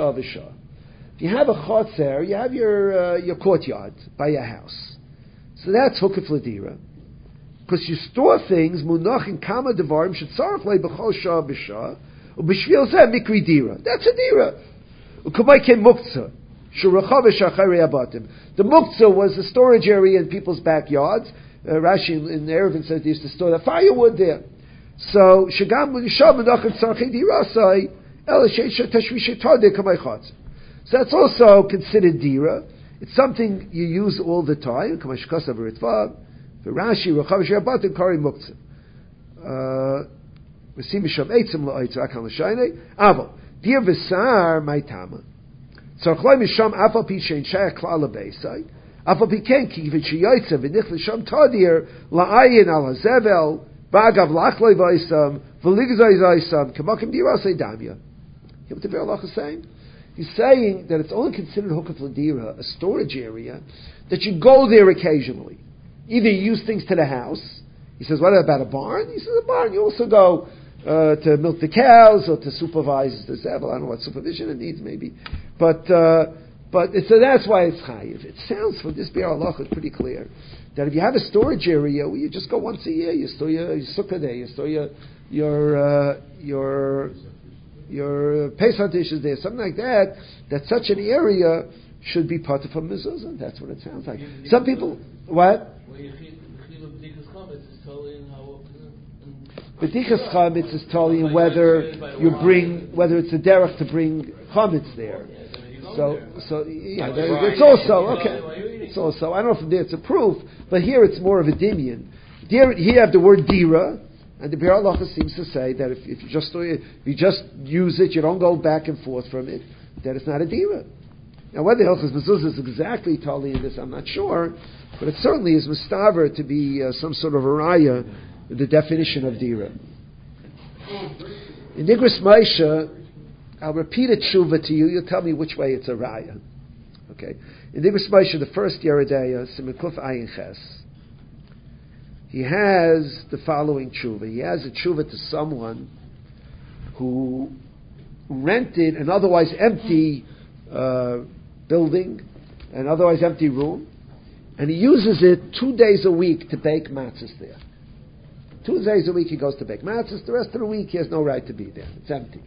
chotzer, you have your courtyard by your house. So that's hukif ladira. Because you store things, munach in kama devarim, shetzarach lei b'chol shah b'shah, u'b'shvil zeh mikri dira. That's a dira. U'kamay ken muktzah, shurachav v'shacharei abatim. The muktzah was the storage area in people's backyards. Rashi in Eruvin says they used to store the firewood there. So, shagam l'yishah munach in tzarchei dirasai, so that's also considered dira. It's something you use all the time. For Rashi, dir v'sar ma'itama. Tzarchloi misham afal pi shein shayach klal lebeisai. Afal pi ken ki v'shiyotze v'nich l'sham tadir la'ayin al hazevel ba'agav lachloi v'aisam v'ligzai zaisam k'makim dirasai damya. You know what the Be'er Allah is saying? He's saying that it's only considered hukaf l'dira, a storage area, that you go there occasionally. Either you use things to the house. He says, what about a barn? He says, a barn. You also go to milk the cows or to supervise the zevel. I don't know what supervision it needs, maybe. But so that's why it's chayiv. It sounds from this Be'er Allah is pretty clear that if you have a storage area where you just go once a year, you store your sukkah there, you store your Pesach dishes there, something like that, that such an area should be part of a mezuzah. That's what it sounds like. Some people, what? B'dichas chametz is totally in whether it's a derech to bring chametz there. So yeah, it's also okay. It's also, I don't know if there it's a proof, but here it's more of a dimion. Here you have the word dira. And the Be'er Allah seems to say that if you just use it, you don't go back and forth from it, that it's not a dira. Now, whether Hilchos Mezuzah is exactly totally in this, I'm not sure, but it certainly is mustaver to be some sort of a raya, the definition of dira. In Nigras Maisha, I'll repeat a tshuva to you. You'll tell me which way it's a raya. Okay. In Nigras Maisha, the first Yeridaya, Simikuf Ayin Ches. He has the following tshuva. He has a tshuva to someone who rented an otherwise empty building, an otherwise empty room, and he uses it 2 days a week to bake matzahs there. 2 days a week he goes to bake matzahs. The rest of the week he has no right to be there. It's empty.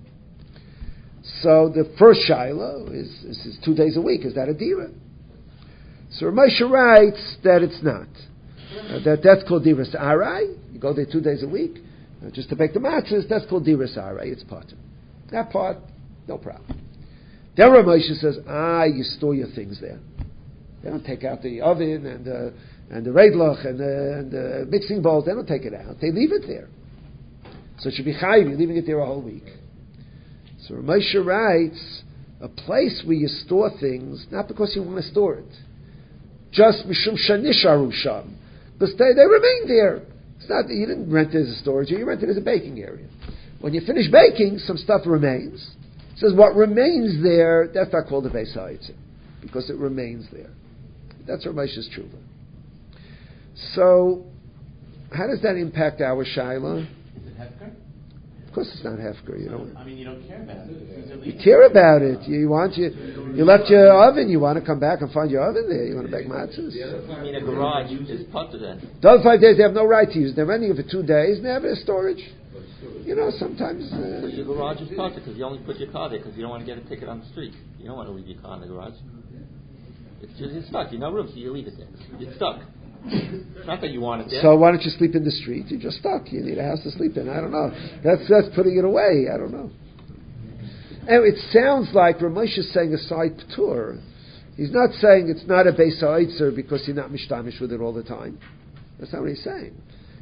So the first shaila is 2 days a week. Is that a dira? So Ramosha writes that it's not. That's called diras arai. You go there 2 days a week just to bake the matzahs. That's called diras arai. It's part. That part, no problem. Then Ramosha says, you store your things there. They don't take out the oven and the reidlach and the mixing bowls. They don't take it out. They leave it there. So it should be chayiv. You're leaving it there a whole week. So Ramosha writes, a place where you store things, not because you want to store it, just mishum shanisharu sham. Because they remain there. It's not, you didn't rent it as a storage area, you rent it as a baking area. When you finish baking, some stuff remains. It says what remains there, that's not called a Beis HaYitzim, because it remains there. That's Ramosha's tshuva. So, how does that impact our shaila? Is it hefker? Of course it's not hefker. You don't care about it. You care about it. You left your oven. You want to come back and find your oven there. You want to bake matzahs. I mean, a garage is part of that. The other 5 days they have no right to use it. They're renting it for 2 days and they have it as storage. Sometimes... But your garage is part of it because you only put your car there because you don't want to get a ticket on the street. You don't want to leave your car in the garage. It's stuck. You have no room, so you leave it there. It's stuck. It's not that you want it there. So why don't you sleep in the street? You're just stuck. You need a house to sleep in. I don't know. That's putting it away. I don't know. Anyway, it sounds like Ramesh is saying a side p'tur. He's not saying it's not a Beis HaYitzer because you're not mishtamish with it all the time. That's not what he's saying.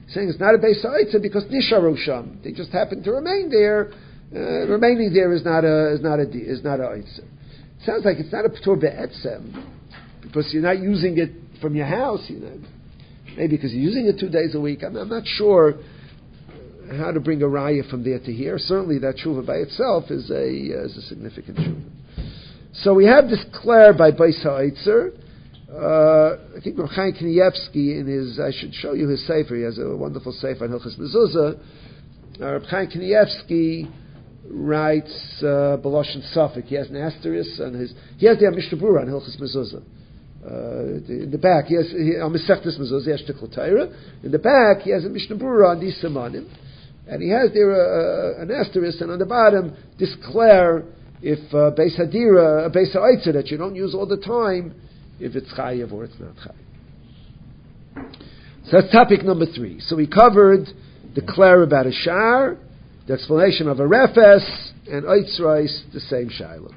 He's saying it's not a Beis Ha'itza because Nisharu Sham. They just happen to remain there. Remaining there is not a Itza. It sounds like it's not a P'tur Be'etzem because you're not using it from your house. Maybe because you're using it 2 days a week. I'm not sure how to bring a raya from there to here. Certainly that tshuva by itself is a significant tshuva. So we have this Claire by Beis Ha'itzer. I think Reb Chaim Kanievsky in his, I should show you his sefer. He has a wonderful sefer on Hilchos Mezuzah. Reb Chaim Kanievsky writes B'loshen Suffolk. He has an asterisk on his. He has the Mishnah Berurah on Hilchos Mezuzah. In the back, he has on Masechtas Mezuzah. He has Shtickl Torah. In the back, he has a Mishnah Berurah on these Simanim, and he has there an asterisk, and on the bottom, declare if Beis Hadira, Beis Ha'itza that you don't use all the time, if it's chayiv or it's not chayiv. So that's topic number 3. So we covered the Claire about a shar, the explanation of a refes, and Eitzreis, the same shiloh.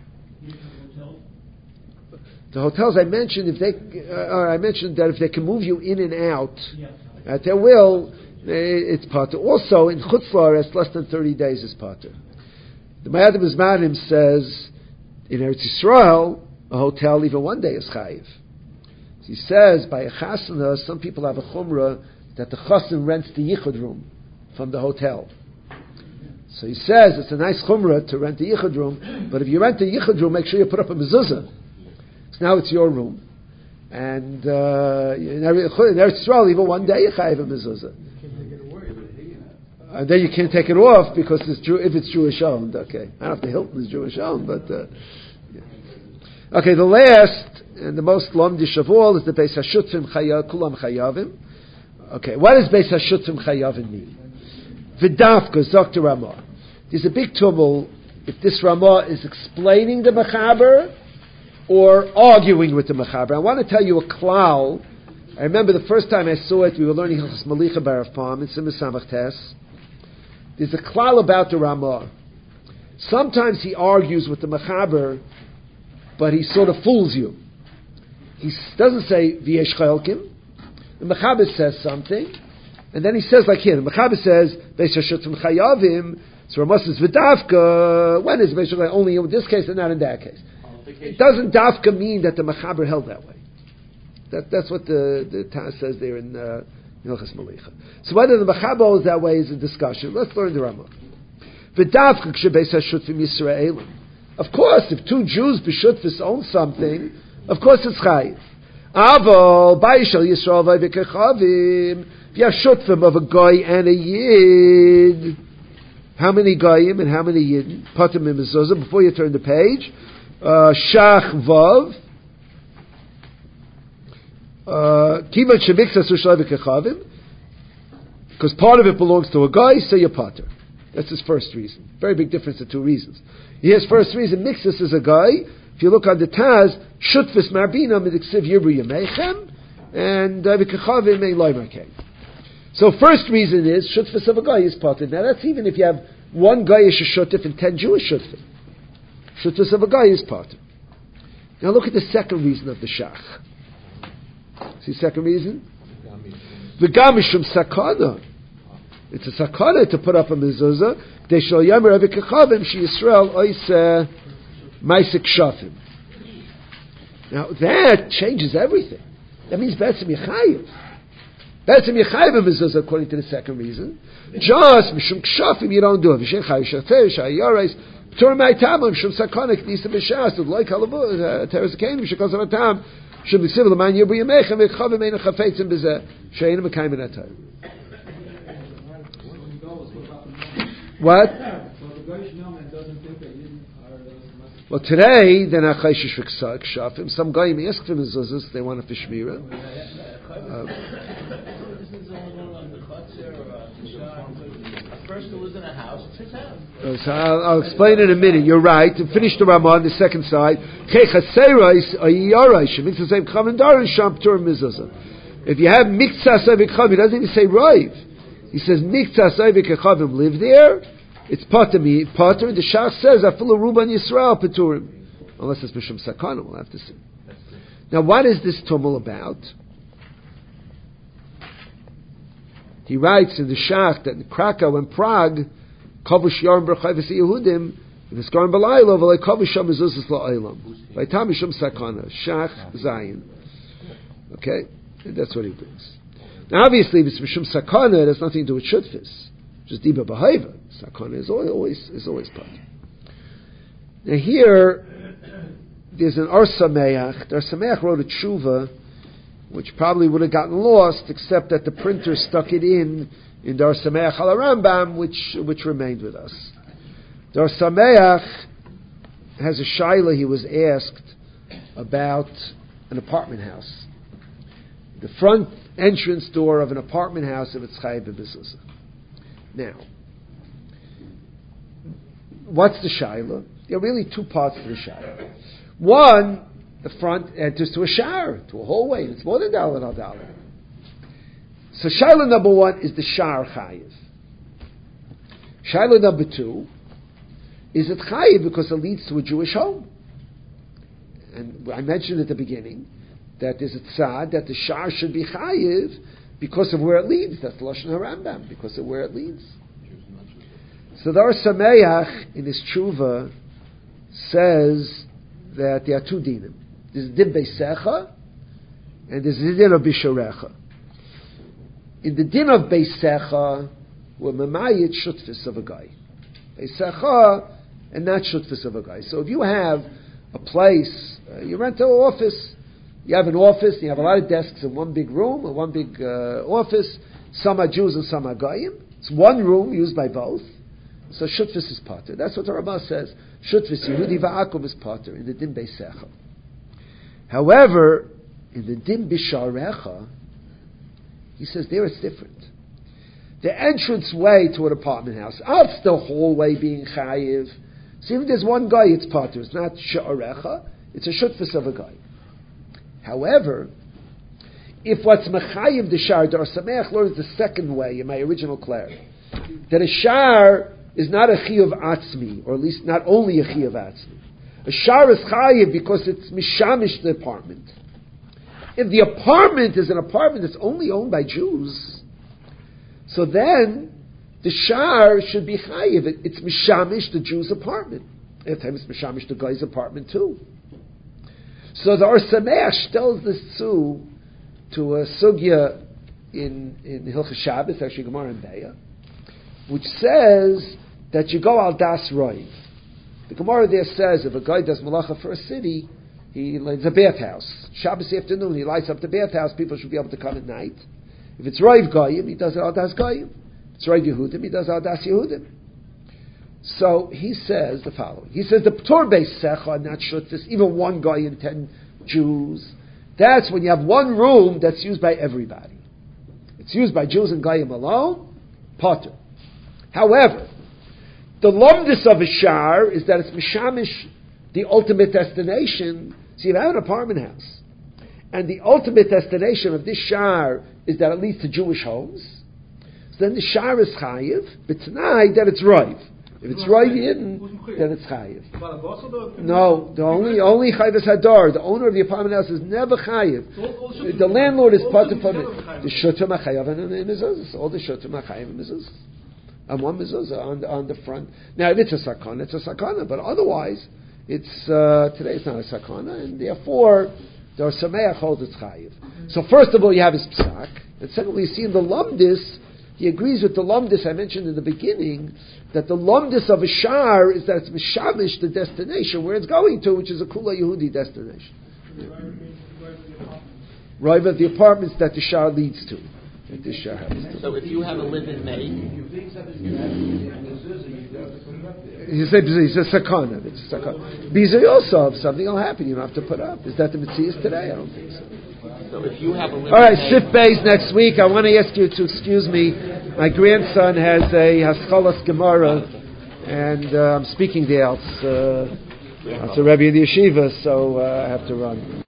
The hotels I mentioned, I mentioned that if they can move you in and out at their will, it's pater. Also, in Chutz La'aretz, less than 30 days is pater. The Mayad Mizmanim says, in Eretz Yisrael, a hotel, even 1 day is chayiv. He says, by a chasana, some people have a chumrah that the chassan rents the yichud room from the hotel. So he says, it's a nice chumrah to rent the yichud room, but if you rent the yichud room, make sure you put up a mezuzah. So now it's your room. And in Eretz Yisrael, even 1 day you chayiv a mezuzah. And then you can't take it off because if it's Jewish owned. Okay, I don't know if the Hilton is Jewish owned, but yeah. Okay. The last and the most lomdish of all is the Beis Hashutfim Kulam Chayavim. Okay, what does Beis Hashutfim Chayavim mean? V'dafka Dr. Ramah. There's a big tumult if this Ramah is explaining the Mechaber or arguing with the Mechaber. I want to tell you a klal. I remember the first time I saw it, we were learning Hilchos Malicha by Rav Palm in Simon Samach Tes. There's a klal about the Ramah. Sometimes he argues with the Mechaber, but he sort of fools you. He doesn't say v'yesh chalkim. The Mechaber says something, and then he says like here. The Mechaber says Beis Hashutfim Chayavim. So Ramah says v'dafka. When is Beis Hashutfim? Only in this case and not in that case. It doesn't dafka mean that the Mechaber held that way. That's what the Taz says there in Hilchos Malicha. So whether the Mechaber holds that way is a discussion. Let's learn the Ramah. V'dafka k'shebeis hashutfim Yisraelim. Of course, if 2 Jews b'shutfis own something, of course it's chayiv. Aval b'yishal Yisrael v'yvekechavim. If you have shutfim of a goy and a yid, how many goyim and how many yidin? Patim and mezuzah. Before you turn the page, shach vav. Because part of it belongs to a guy, so you're pater. That's his first reason. Very big difference of 2 reasons. His first reason, mixus is a guy. If you look on the Taz, shutfis marbina midiksiv yibru yemechem, and v'kechavim ein loy markein. So first reason is, shutfis of a guy is pater. Now that's even if you have 1 Goyish shutfis and 10 Jewish shutfis. Shutfis of a guy is pater. Now look at the second reason of the shach. See, second reason? V'gamishum sakana. It's a sakana to put up a mezuzah. They shall yamer avikachavim she Yisrael oise ma'asek shafim. Now that changes everything. That means betzim yechayiv. Betzim yechayiv a mezuzah according to the second reason. Just mishum kshafim you don't do it. V'shen chayiv shater shayaris. P'tur ma'atamim shum sakana k'nisa b'shas. Like halavu teres kein v'shekos avatam. Should be civil man you bring mechem v'chavim ein chafetzim b'zeh she'ein mekayim in atayim. What? Well, today they're not chayshish v'kshafim. Some guy may ask for mezuzahs. They want a fishmira. Person who was in a house, it's his house. So I'll explain in a minute. You're right. To finish the Ramah on the second side, if you have miktsas avikchavim, he doesn't even say roiv. He says miktsas avikchavim live there. It's pater. The Shach says afilu ruban Yisrael peturim, unless it's mishum sakana. We'll have to see. Now, what is this tumul about? He writes in the Shach that in Krakow and Prague, Kavush Yarm B'Chayvus Yehudim, if it's going B'Laylo, V'lei Kavush Sham Mezuzas La'olam. V'Aitam Mishum Sakana. Shach Zayin. Okay? And that's what he brings. Now obviously, if it's Mishum Sakana, it has nothing to do with Shutfis. Just Diba B'Haiva. Sakana is always part. Now here, there's an Ar Sameach. The Ar Sameach wrote a tshuva, which probably would have gotten lost, except that the printer stuck it in the Ar Sameach al Rambam, which remained with us. The Ar Sameach has a shaila he was asked about an apartment house. The front entrance door of an apartment house of its chayiv b'mezuzah. Now, what's the shaila? There are really two parts to the shaila. One, the front enters to a shower, to a hallway. It's more than daled al daled. So shaila number one is the shower chayiv. Shaila number two, is it chayiv because it leads to a Jewish home? And I mentioned at the beginning that there's a tzad that the shower should be chayiv because of where it leads. That's Lashon HaRambam, because of where it leads. So the Ar Sameach in his tshuva says that there are two dinim. There's din beisecha and there's the din of bisharecha. In the din of beisecha, we're memayit shutfis of a guy. Beisecha and not shutfis of a guy. So if you have a place, you rent an office, you have an office, you have a lot of desks in one big room, or one big office, some are Jews and some are Goyim. It's one room used by both. So shutfis is pater. That's what the Ramah says. Shutfis, Yehudi va'akum is pater, in the din beisecha. However, in the din bisharecha, he says there it's different. The entrance way to an apartment house, it's the hallway being chayiv. So even there's one guy, it's pater. It's not sha'arecha, it's a shutfis of a guy. However, if what's mechayiv the shar, the Ar Sameach learns the second way in my original clarity, that a shar is not a chiyuv atzmi, or at least not only a chiyuv atzmi. A shar is chayiv because it's mishamish the apartment. If the apartment is an apartment that's only owned by Jews, so then the shar should be chayiv. It's mishamish the Jew's apartment. At times it's mishamish the guy's apartment too. So the Ar Sameach tells this to a sugya in Hilchos Shabbos, actually Gemara and Beya, which says that you go al das roiv. The Gemara there says if a guy does malacha for a city, he lights a bathhouse. Shabbos afternoon, he lights up the bathhouse. People should be able to come at night. If it's roiv goyim, he does it al das goyim. If it's roiv Yehudim, he does al das Yehudim. So he says the following. He says the p'tor beisecha, not shutfis, even one guy and 10 Jews. That's when you have one room that's used by everybody. It's used by Jews and goyim alone. Potter. However, the lumdus of a shar is that it's mishamish, the ultimate destination. So you have an apartment house, and the ultimate destination of this shar is that it leads to Jewish homes. So then the shar is chayiv, but tonight that it's roiv. If it's roiv in, then it's chayiv. No, the only chayiv is hadar. The owner of the apartment house is never chayiv. The landlord is part of the shutim chayiv and mezuzah. All the shutim chayiv and mezuzah. And one mezuzah on the front. Now, if it's a sakana, it's a sakana, but otherwise, today it's not a sakana, and therefore, the Ar Sameach holds its chayiv. So first of all, you have his psak, and secondly, you see in the lumdis, he agrees with the lumdis I mentioned in the beginning, that the lumdis of a shar is that it's mishamish, the destination, where it's going to, which is a Kula Yehudi destination. Right, of the apartments that the shar leads to. So if you have a live-in maid, he says sakana. It's a sakana. Bizay also, if something will happen, you don't have to put up. Is that the mitzvah today? I don't think so. So if you have a live-in all right, maid, Sif Beis next week. I want to ask you to excuse me. My grandson has a Haschalas Gemara, and I'm speaking there. It's a Rebbe of the yeshiva, so I have to run.